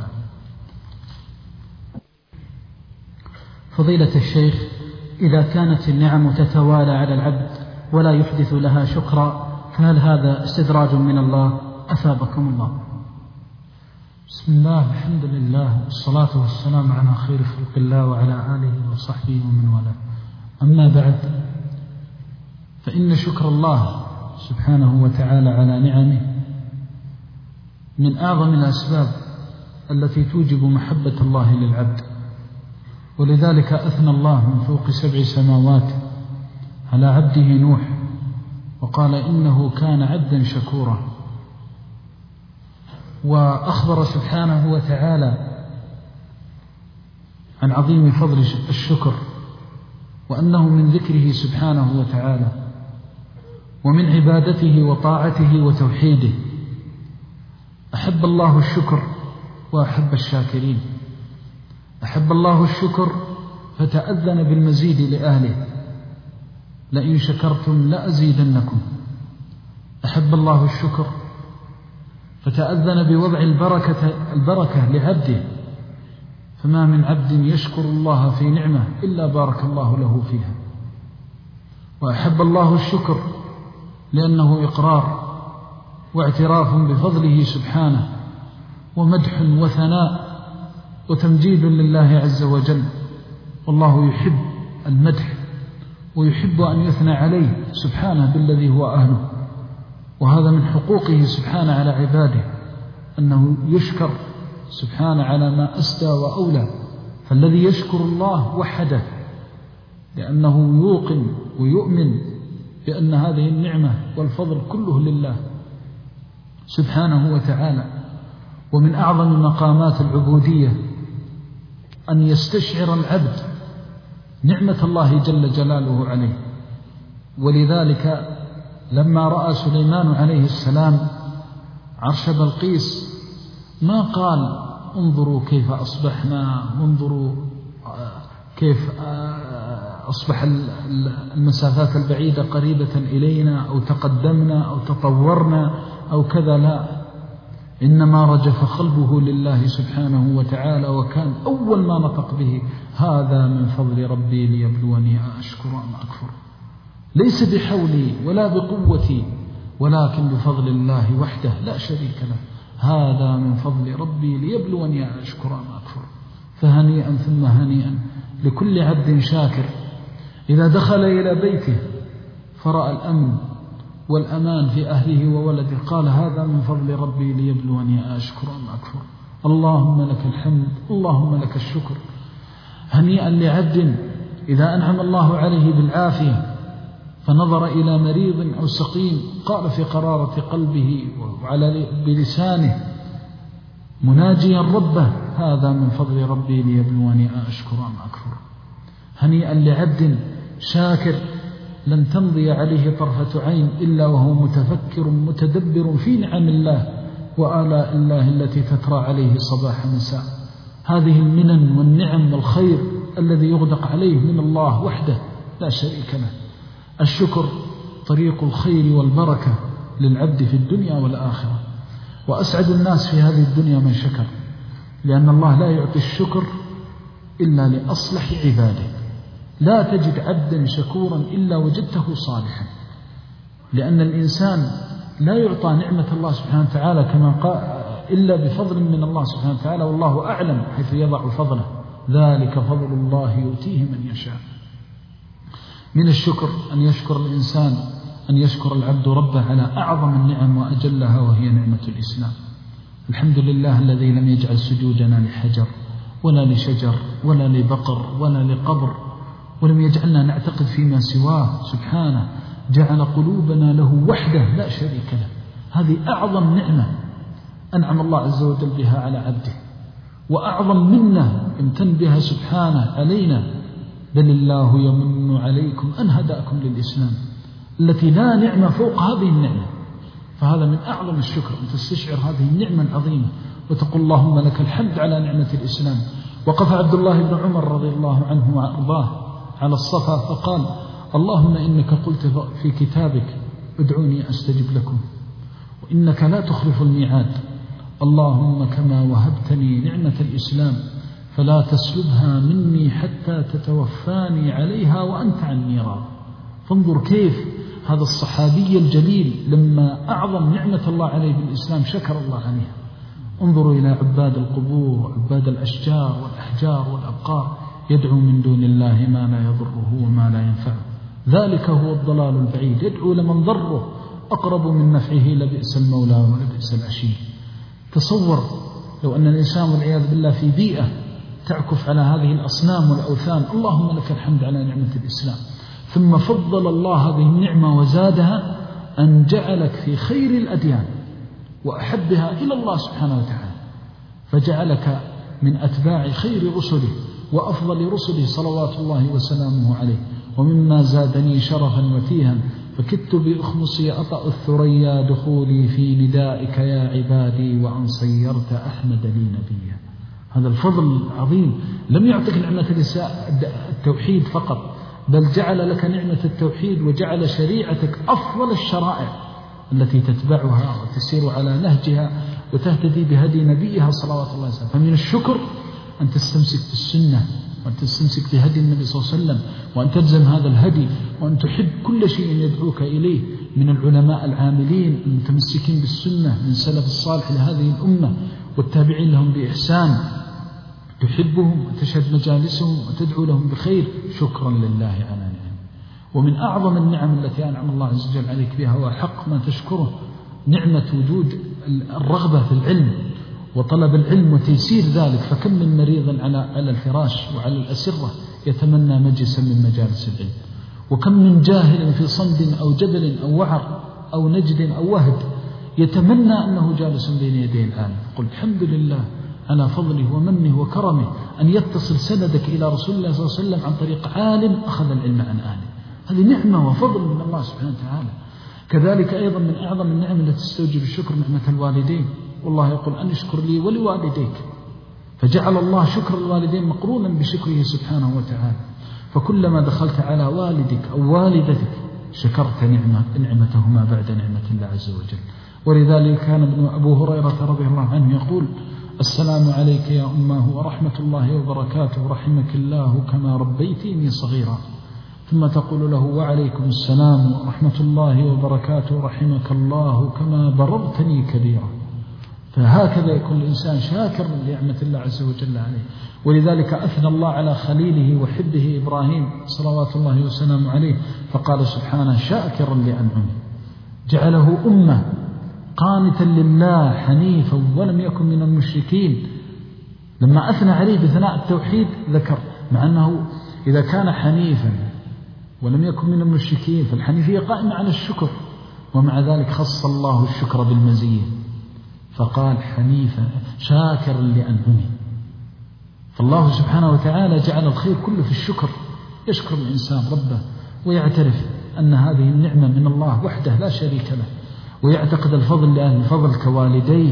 Speaker 3: فضيلة الشيخ: إذا كانت النعم تتوالى على العبد ولا يحدث لها شكرا فهل هذا استدراج من الله؟ أثابكم الله.
Speaker 2: بسم الله، الحمد لله، والصلاة والسلام على خير خلق الله وعلى آله وصحبه ومن والاه. أما بعد، فإن شكر الله سبحانه وتعالى على نعمه من أعظم الأسباب التي توجب محبة الله للعبد. ولذلك أثنى الله من فوق سبع سماوات على عبده نوح وقال إنه كان عبدا شكورا. وأخبر سبحانه وتعالى عن عظيم فضل الشكر، وأنه من ذكره سبحانه وتعالى ومن عبادته وطاعته وتوحيده. أحب الله الشكر وأحب الشاكرين. أحب الله الشكر فتأذن بالمزيد لأهله: لئن شكرتم لأزيدنكم. أحب الله الشكر فتأذن بوضع البركة, البركة لعبده، فما من عبد يشكر الله في نعمة إلا بارك الله له فيها. وأحب الله الشكر لأنه إقرار واعتراف بفضله سبحانه ومدح وثناء وتمجيد لله عز وجل. والله يحب المدح ويحب أن يثنى عليه سبحانه بالذي هو أهله. وهذا من حقوقه سبحانه على عباده أنه يشكر سبحانه على ما أسدى وأولى. فالذي يشكر الله وحده لأنه يوقن ويؤمن بأن هذه النعمة والفضل كله لله سبحانه وتعالى. ومن أعظم مقامات العبودية أن يستشعر العبد نعمة الله جل جلاله عليه. ولذلك لما رأى سليمان عليه السلام عرش بلقيس ما قال انظروا كيف أصبحنا، وانظروا كيف أصبح المسافات البعيدة قريبة إلينا، أو تقدمنا أو تطورنا أو كذا، لا، إنما رجف قلبه لله سبحانه وتعالى، وكان أول ما نطق به: هذا من فضل ربي ليبلوني أشكر أم أكفر. ليس بحولي ولا بقوتي ولكن بفضل الله وحده لا شريك له. هذا من فضل ربي ليبلوني أشكر أم أكفر. فهنيئا ثم هنيئا لكل عبد شاكر إذا دخل إلى بيته فرأى الأمن والأمان في أهله وولده قال هذا من فضل ربي ليبلوني أشكر أم أكفر. اللهم لك الحمد، اللهم لك الشكر. هنيئا لعبد إذا أنعم الله عليه بالعافية فنظر إلى مريض أو سقيم قال في قرارة قلبه وعلى بلسانه مناجيا ربه هذا من فضل ربي ليبلوني أشكر أم أكفر. هنيئا لعبد شاكر لن تمضي عليه طرفة عين إلا وهو متفكر متدبر في نعم الله وآلاء الله التي تترى عليه صباح مساء. هذه المنن والنعم والخير الذي يغدق عليه من الله وحده لا شريك له. الشكر طريق الخير والبركة للعبد في الدنيا والآخرة، وأسعد الناس في هذه الدنيا من شكر، لأن الله لا يعطي الشكر إلا لأصلح عباده. لا تجد عبدا شكورا إلا وجدته صالحا، لأن الإنسان لا يعطى نعمة الله سبحانه وتعالى كما قال إلا بفضل من الله سبحانه وتعالى، والله أعلم حيث يضع فضله، ذلك فضل الله يؤتيه من يشاء. من الشكر أن يشكر الإنسان أن يشكر العبد ربه على أعظم النعم وأجلها وهي نعمة الإسلام. الحمد لله الذي لم يجعل سجودنا لحجر ولا لشجر ولا لبقر ولا لقبر، ولم يجعلنا نعتقد فيما سواه سبحانه، جعل قلوبنا له وحده لا شريك له. هذه أعظم نعمة أنعم الله عز وجل بها على عبده، وأعظم منه امتن بها سبحانه علينا. بل الله يمن عليكم أن هداكم للإسلام التي لا نعمة فوق هذه النعمة. فهذا من أعظم الشكر أن تستشعر هذه النعمة العظيمة وتقول اللهم لك الحمد على نعمة الإسلام. وقف عبد الله بن عمر رضي الله عنه وأرضاه على الصفا فقال اللهم إنك قلت في كتابك ادعوني أستجب لكم وإنك لا تخلف الميعاد، اللهم كما وهبتني نعمة الإسلام فلا تسلبها مني حتى تتوفاني عليها وأنت عني راض. فانظر كيف هذا الصحابي الجليل لما أعظم نعمة الله عليه بالإسلام شكر الله عليها. انظروا إلى عباد القبور وعباد الأشجار والأحجار والأبقار يدعو من دون الله ما لا يضره وما لا ينفعه، ذلك هو الضلال البعيد. يدعو لمن ضره أقرب من نفعه لبئس المولى ولبئس العشير. تصور لو أن الإنسان والعياذ بالله في بيئة تعكف على هذه الأصنام والأوثان، اللهم لك الحمد على نعمة الإسلام، ثم فضل الله هذه النعمة وزادها أن جعلك في خير الأديان وأحبها إلى الله سبحانه وتعالى، فجعلك من أتباع خير رسله وأفضل رسله صلوات الله وسلامه عليه. ومما زادني شرفا وتيها فكدت بأخمصي أطأ الثريا دخولي في ندائك يا عبادي وأن صيرت أحمد لي نبيا. هذا الفضل العظيم لم يعطيك نعمة التوحيد فقط، بل جعل لك نعمة التوحيد وجعل شريعتك أفضل الشرائع التي تتبعها وتسير على نهجها وتهتدي بهدي نبيها صلوات الله وسلامه. فمن الشكر أن تستمسك بالسنة وأن تستمسك بهدي النبي صلى الله عليه وسلم وأن تلزم هذا الهدي وأن تحب كل شيء يدعوك إليه من العلماء العاملين المتمسكين بالسنة من سلف الصالح لهذه الأمة والتابعين لهم بإحسان، تحبهم وتشهد مجالسهم وتدعو لهم بخير شكرا لله على نعمه. ومن أعظم النعم التي أنعم الله عز وجل عليك بها وحق ما تشكره نعمة وجود الرغبة في العلم وطلب العلم وتيسير ذلك. فكم من مريض على على الفراش وعلى الأسرة يتمنى مجلسا من مجالس العلم، وكم من جاهل في صمد أو جبل أو وعر أو نجد أو وهد يتمنى أنه جالس بين يدي العالم. قل الحمد لله على فضله ومنه وكرمه أن يتصل سندك إلى رسول الله صلى الله عليه وسلم عن طريق عالم أخذ العلم عن أهله. هذه نعمة وفضل من الله سبحانه وتعالى. كذلك أيضا من أعظم النعم التي تستوجب الشكر نعمة الوالدين، والله يقول أن اشكر لي ولوالديك، فجعل الله شكر الوالدين مقرونا بشكره سبحانه وتعالى. فكلما دخلت على والدك أو والدتك شكرت نعمة نعمتهما بعد نعمة الله عز وجل. ولذلك كان ابن أبو هريرة رضي الله عنه يقول السلام عليك يا أماه ورحمة الله وبركاته رحمك الله كما ربيتني صغيرا، ثم تقول له وعليكم السلام ورحمة الله وبركاته رحمك الله كما بررتني كبيرا. فهكذا يكون الإنسان شاكر لنعمة الله عز وجل عليه. ولذلك أثنى الله على خليله وحبه إبراهيم صلوات الله وسلامه عليه فقال سبحانه شاكرا لأنعمه، جعله أمة قانتا لله حنيفا ولم يكن من المشركين. لما أثنى عليه بثناء التوحيد ذكر مع أنه إذا كان حنيفا ولم يكن من المشركين فالحنيفية قائمة على الشكر، ومع ذلك خص الله الشكر بالمزية فقال حنيفا شاكرا لأنعمه. فالله سبحانه وتعالى جعل الخير كله في الشكر، يشكر الإنسان ربه ويعترف أن هذه النعمة من الله وحده لا شريك له، ويعتقد الفضل لأهل الفضل كوالديه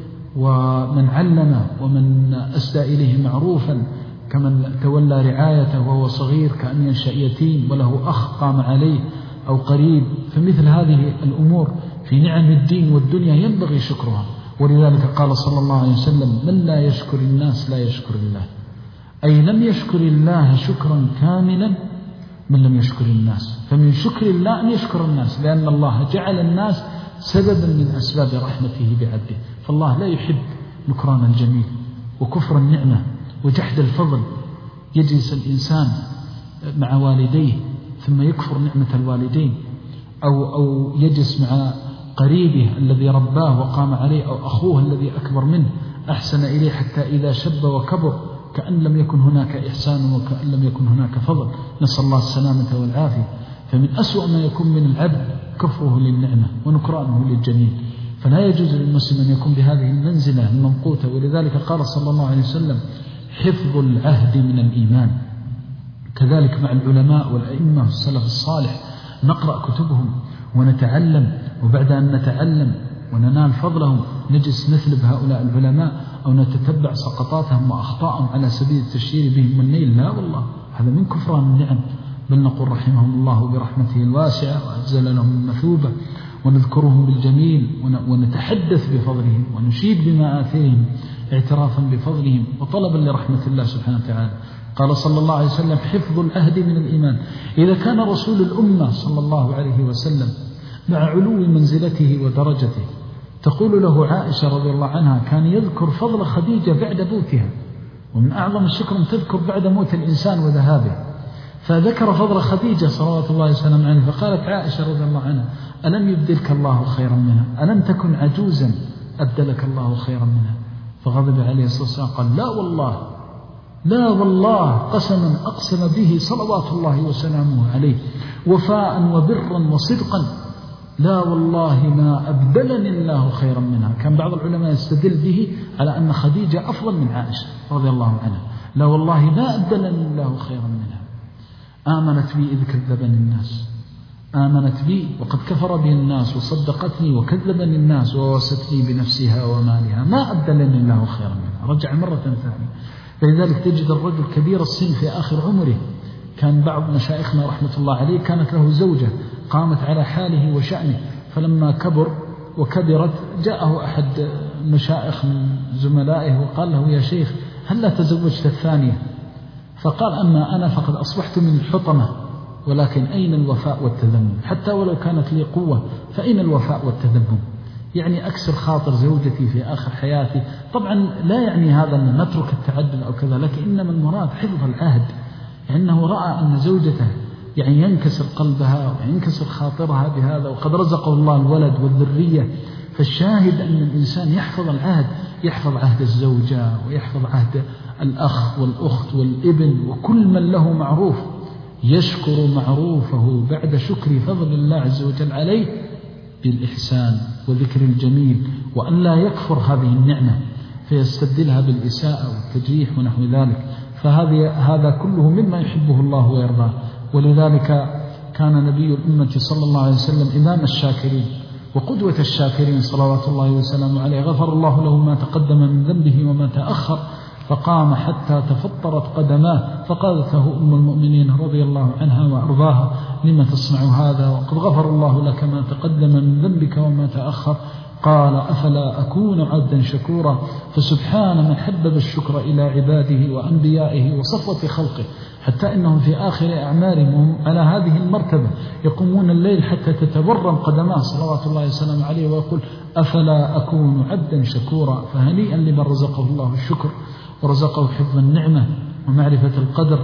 Speaker 2: ومن علم ومن أسدى إليه معروفا، كمن تولى رعايته وهو صغير كأن ينشأ يتيم وله أخ قام عليه أو قريب. فمثل هذه الأمور في نعم الدين والدنيا ينبغي شكرها. ولذلك قال صلى الله عليه وسلم من لا يشكر الناس لا يشكر الله، أي لم يشكر الله شكرا كاملا من لم يشكر الناس. فمن شكر الله أن يشكر الناس، لأن الله جعل الناس سببا من أسباب رحمته بعبده. فالله لا يحب نكران الجميل وكفر النعمة وجحد الفضل. يجلس الإنسان مع والديه ثم يكفر نعمة الوالدين، أو, أو يجلس مع قريبه الذي رباه وقام عليه، أو أخوه الذي أكبر منه أحسن إليه حتى إذا شب وكبر كأن لم يكن هناك إحسان وكأن لم يكن هناك فضل، نسأل الله السلامة والعافية. فمن أسوأ ما يكون من العبد كفره للنعمة ونكرانه للجميل. فلا يجوز للمسلم أن يكون بهذه المنزلة المنقوطة. ولذلك قال صلى الله عليه وسلم حفظ العهد من الإيمان. كذلك مع العلماء والأئمة والسلف الصالح نقرأ كتبهم ونتعلم، وبعد أن نتعلم وننال فضلهم نجلس نثلب هؤلاء العلماء أو نتتبع سقطاتهم وأخطاءهم على سبيل التشهير بهم والنيل. لا والله، هذا من كفران النعم. بل نقول رحمهم الله برحمته الواسعة وأجزل لهم المثوبة، ونذكرهم بالجميل ونتحدث بفضلهم ونشيد بمآثرهم اعترافا بفضلهم وطلبا لرحمة الله سبحانه وتعالى. قال صلى الله عليه وسلم حفظ العهد من الإيمان. إذا كان رسول الأمة صلى الله عليه وسلم مع علو منزلته ودرجته، تقول له عائشة رضي الله عنها كان يذكر فضل خديجة بعد موتها، ومن أعظم الشكر أن تذكر بعد موت الإنسان وذهابه، فذكر فضل خديجة صلوات الله وسلامه عليه. فقالت عائشة رضي الله عنها ألم يبدلك الله خيرا منها؟ ألم تكن عجوزا أبدلك الله خيرا منها؟ فغضب عليه الصلاة والسلام قال لا والله، لا والله قسما أقسم به صلوات الله وسلامه عليه وفاء وبرا وصدقا، لا والله ما أبدلني الله خيرا منها. كان بعض العلماء يستدل به على أن خديجة أفضل من عائشة رضي الله عنها. لا والله ما أبدلني الله خيرا منها، آمنت بي إذ كذبني الناس، آمنت بي وقد كفر بي الناس، وصدقتني وكذبني الناس، ووستني بنفسها ومالها، ما أبدلني الله خيرا منها. رجع مرة ثانية. فلذلك تجد الرجل كبير السن في آخر عمره. كان بعض مشايخنا رحمة الله عليه كانت له زوجة قامت على حاله وشأنه، فلما كبر وكبرت جاءه أحد مشايخ من زملائه وقال له يا شيخ هل لا تزوجت الثانية؟ فقال أما أنا فقد أصبحت من الحطمة، ولكن أين الوفاء والتذمم؟ حتى ولو كانت لي قوة فأين الوفاء والتذمم؟ يعني أكسر خاطر زوجتي في آخر حياتي. طبعا لا يعني هذا أن نترك التعدد أو كذا، لكن إنما المراد حفظ العهد. لأنه رأى أن زوجته يعني ينكسر قلبها وينكسر خاطرها بهذا، وقد رزقه الله الولد والذرية. فالشاهد أن الإنسان يحفظ العهد، يحفظ عهد الزوجة ويحفظ عهد الأخ والأخت والابن وكل من له معروف، يشكر معروفه بعد شكر فضل الله عز وجل عليه بالإحسان وذكر الجميل، وأن لا يكفر هذه النعمة فيستبدلها بالإساءة والتجريح ونحو ذلك. فهذا كله مما يحبه الله ويرضاه. ولذلك كان نبي الأمة صلى الله عليه وسلم إمام الشاكرين وقدوة الشاكرين صلوات الله وسلامه عليه. غفر الله له ما تقدم من ذنبه وما تأخر، فقام حتى تفطرت قدماه فقالت له أم المؤمنين رضي الله عنها وأرضاها لما تصنع هذا وقد غفر الله لك ما تقدم من ذنبك وما تأخر؟ قال أفلا أكون عبدا شكورا. فسبحان من حبب الشكر إلى عباده وأنبيائه وصفوة خلقه، حتى إنهم في آخر أعمارهم على هذه المرتبة يقومون الليل حتى تتورم قدماه صلوات الله وسلامه عليه، ويقول أفلا أكون عبدا شكورا. فهنيئا لمن رزقه الله الشكر ورزقه حفظ النعمة ومعرفة القدر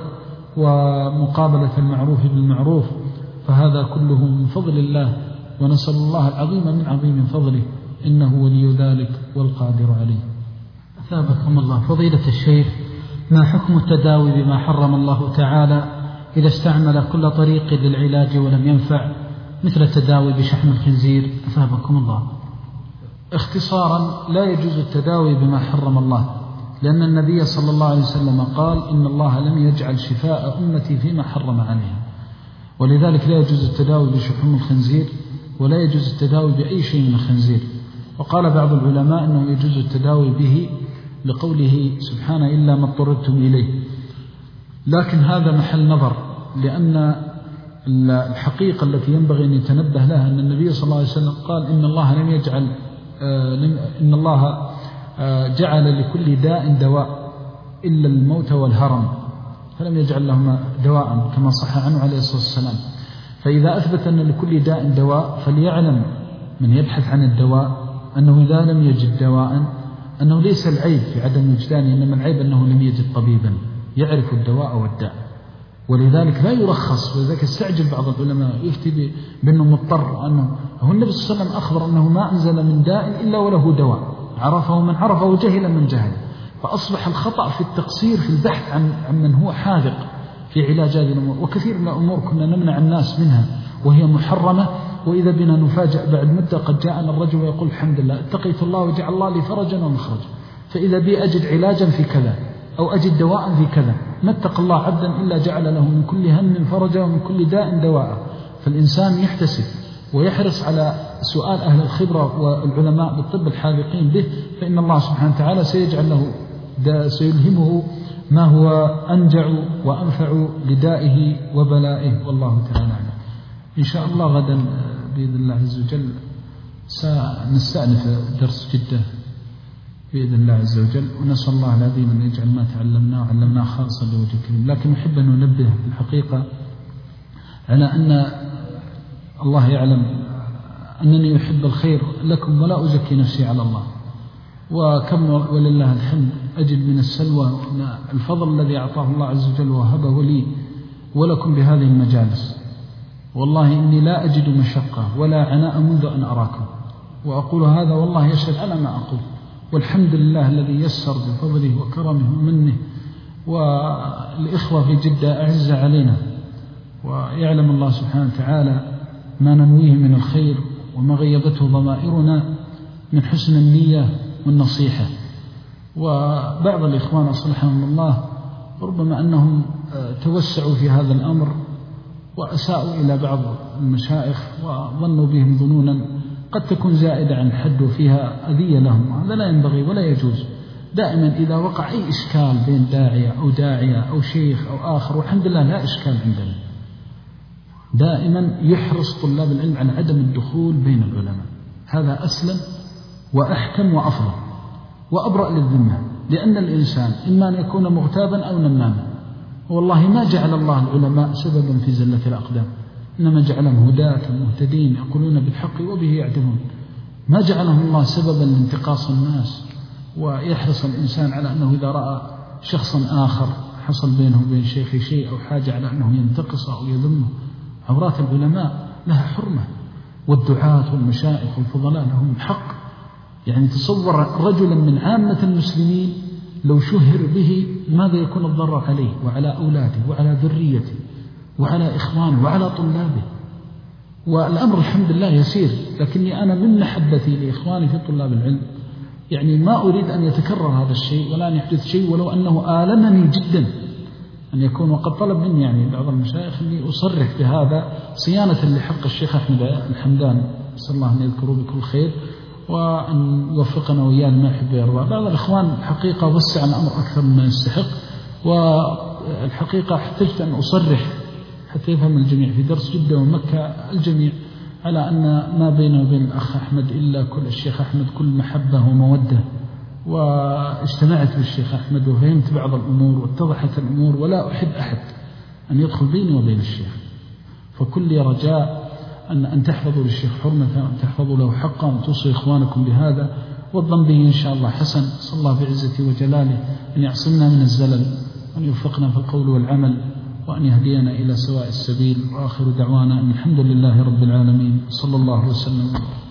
Speaker 2: ومقابلة المعروف بالمعروف، فهذا كله من فضل الله، ونسأل الله العظيم من عظيم فضله، إنه ولي ذلك والقادر عليه.
Speaker 3: أثابكم الله. فضيلة الشيخ، ما حكم التداوي بما حرم الله تعالى إذا استعمل كل طريق للعلاج ولم ينفع، مثل التداوي بشحم الخنزير؟ أثابكم الله.
Speaker 2: اختصارا، لا يجوز التداوي بما حرم الله، لأن النبي صلى الله عليه وسلم قال إن الله لم يجعل شفاء أمتي فيما حرم عليها، ولذلك لا يجوز التداوي بشحم الخنزير ولا يجوز التداوي بأي شيء من الخنزير. وقال بعض العلماء أنه يجوز التداوي به لقوله سبحانه إلا ما اضطررتم إليه، لكن هذا محل نظر، لأن الحقيقة التي ينبغي أن يتنبه لها أن النبي صلى الله عليه وسلم قال إن الله لم يجعل إن الله جعل لكل داء دواء إلا الموت والهرم، فلم يجعل لهما دواء كما صح عنه عليه الصلاة والسلام. فإذا أثبت أن لكل داء دواء فليعلم من يبحث عن الدواء أنه إذا لم يجد دواء أنه ليس العيب في عدم وجدانه، إنما العيب أنه لم يجد طبيبا يعرف الدواء والداء، ولذلك لا يرخص. ولذلك استعجل بعض العلماء يفتي بأنه مضطر، أنه هو النبي صلى الله عليه وسلم أخبر أنه ما أنزل من داء إلا وله دواء، عرفه من عرفه وجهل من جهل. فأصبح الخطأ في التقصير في البحث عن, عن من هو حاذق في علاج هذه الأمور، وكثير من الأمور كنا نمنع الناس منها وهي محرمة، وإذا بنا نفاجأ بعد مدة قد جاءنا الرجل ويقول الحمد لله اتقيت الله وجعل الله لي فرجا ومخرجا، فإذا بي أجد علاجا في كذا أو أجد دواء في كذا، ما اتق الله عبدا إلا جعل له من كل هم فرجا ومن كل داء دواء. فالإنسان يحتسب ويحرص على سؤال أهل الخبرة والعلماء بالطب الحاذقين به، فإن الله سبحانه وتعالى سيجعل له سيلهمه ما هو أنجع وأنفع لدائه وبلائه، والله تعالى أعلم. إن شاء الله غدا بإذن الله عز وجل سنستأنف درس جدة بإذن الله عز وجل، ونسأل الله العظيم أن يجعل ما تعلمناه وعلمناه خالصا لوجه الكريم. لكن أحب أن ننبه في الحقيقة على أن الله يعلم أنني أحب الخير لكم ولا أزكي نفسي على الله، وكم ولله الحمد أجد من السلوى الفضل الذي أعطاه الله عز وجل وهبه لي ولكم بهذه المجالس. والله إني لا أجد مشقة ولا عناء منذ أن أراكم، وأقول هذا والله يشهد على ما أقول، والحمد لله الذي يسر بفضله وكرمه ومنه. والإخوة في جدة أعز علينا، ويعلم الله سبحانه وتعالى ما ننويه من الخير وما غيبته ضمائرنا من حسن النية والنصيحة. وبعض الإخوان أصلحهم الله ربما أنهم توسعوا في هذا الأمر وأساءوا إلى بعض المشايخ وظنوا بهم ظنونا قد تكون زائدة عن الحد وفيها أذية لهم، هذا لا ينبغي ولا يجوز. دائما إذا وقع أي إشكال بين داعية أو داعية أو شيخ أو آخر، والحمد لله لا إشكال عندنا، دائما يحرص طلاب العلم عن عدم الدخول بين العلماء، هذا أسلم وأحكم وأفضل وأبرأ للذمة، لأن الإنسان إما أن يكون مغتابا أو نماما، والله ما جعل الله العلماء سببا في زلة الأقدام، إنما جعلهم هداة مهتدين يقولون بالحق وبه يعدلون، ما جعلهم الله سببا لانتقاص الناس. ويحرص الإنسان على أنه إذا رأى شخصا آخر حصل بينه وبين شيخ شيء أو حاجة على أنه ينتقص أو يذمه. عورات العلماء لها حرمة، والدعاة والمشايخ والفضلاء لهم حق. يعني تصور رجلا من عامة المسلمين لو شهر به ماذا يكون الضرر عليه وعلى أولاده وعلى ذريته وعلى إخوانه وعلى طلابه. والأمر الحمد لله يسير، لكني أنا من محبتي لإخواني في طلاب العلم يعني ما أريد أن يتكرر هذا الشيء ولا أن يحدث شيء، ولو أنه آلمني جدا أن يكون. وقد طلب مني يعني بعض المشايخ أني أصرح بهذا صيانة لحق الشيخ أحمد الحمدان، أسأل الله أن يذكره بكل خير وأن يوفقنا وإياه لما يحب ويرضى. بعض الإخوان حقيقة وسع الأمر أكثر مما يستحق، والحقيقة احتجت أن أصرح حتى يفهم الجميع في درس جدة ومكة الجميع على أن ما بينه وبين الأخ أحمد إلا كل الشيخ أحمد كل محبة ومودة، واجتمعت بالشيخ أحمد وفهمت بعض الأمور واتضحت الأمور، ولا أحب أحد أن يدخل بيني وبين الشيخ، فكل رجاء أن أن تحفظوا للشيخ حرمته وأن تحفظوا له حقه وأن توصوا إخوانكم بهذا، والظن به إن شاء الله حسن. صلى الله بعزته وجلاله أن يعصمنا من الزلل وأن يوفقنا في القول والعمل وأن يهدينا إلى سواء السبيل، وآخر دعوانا أن الحمد لله رب العالمين، صلى الله وسلم.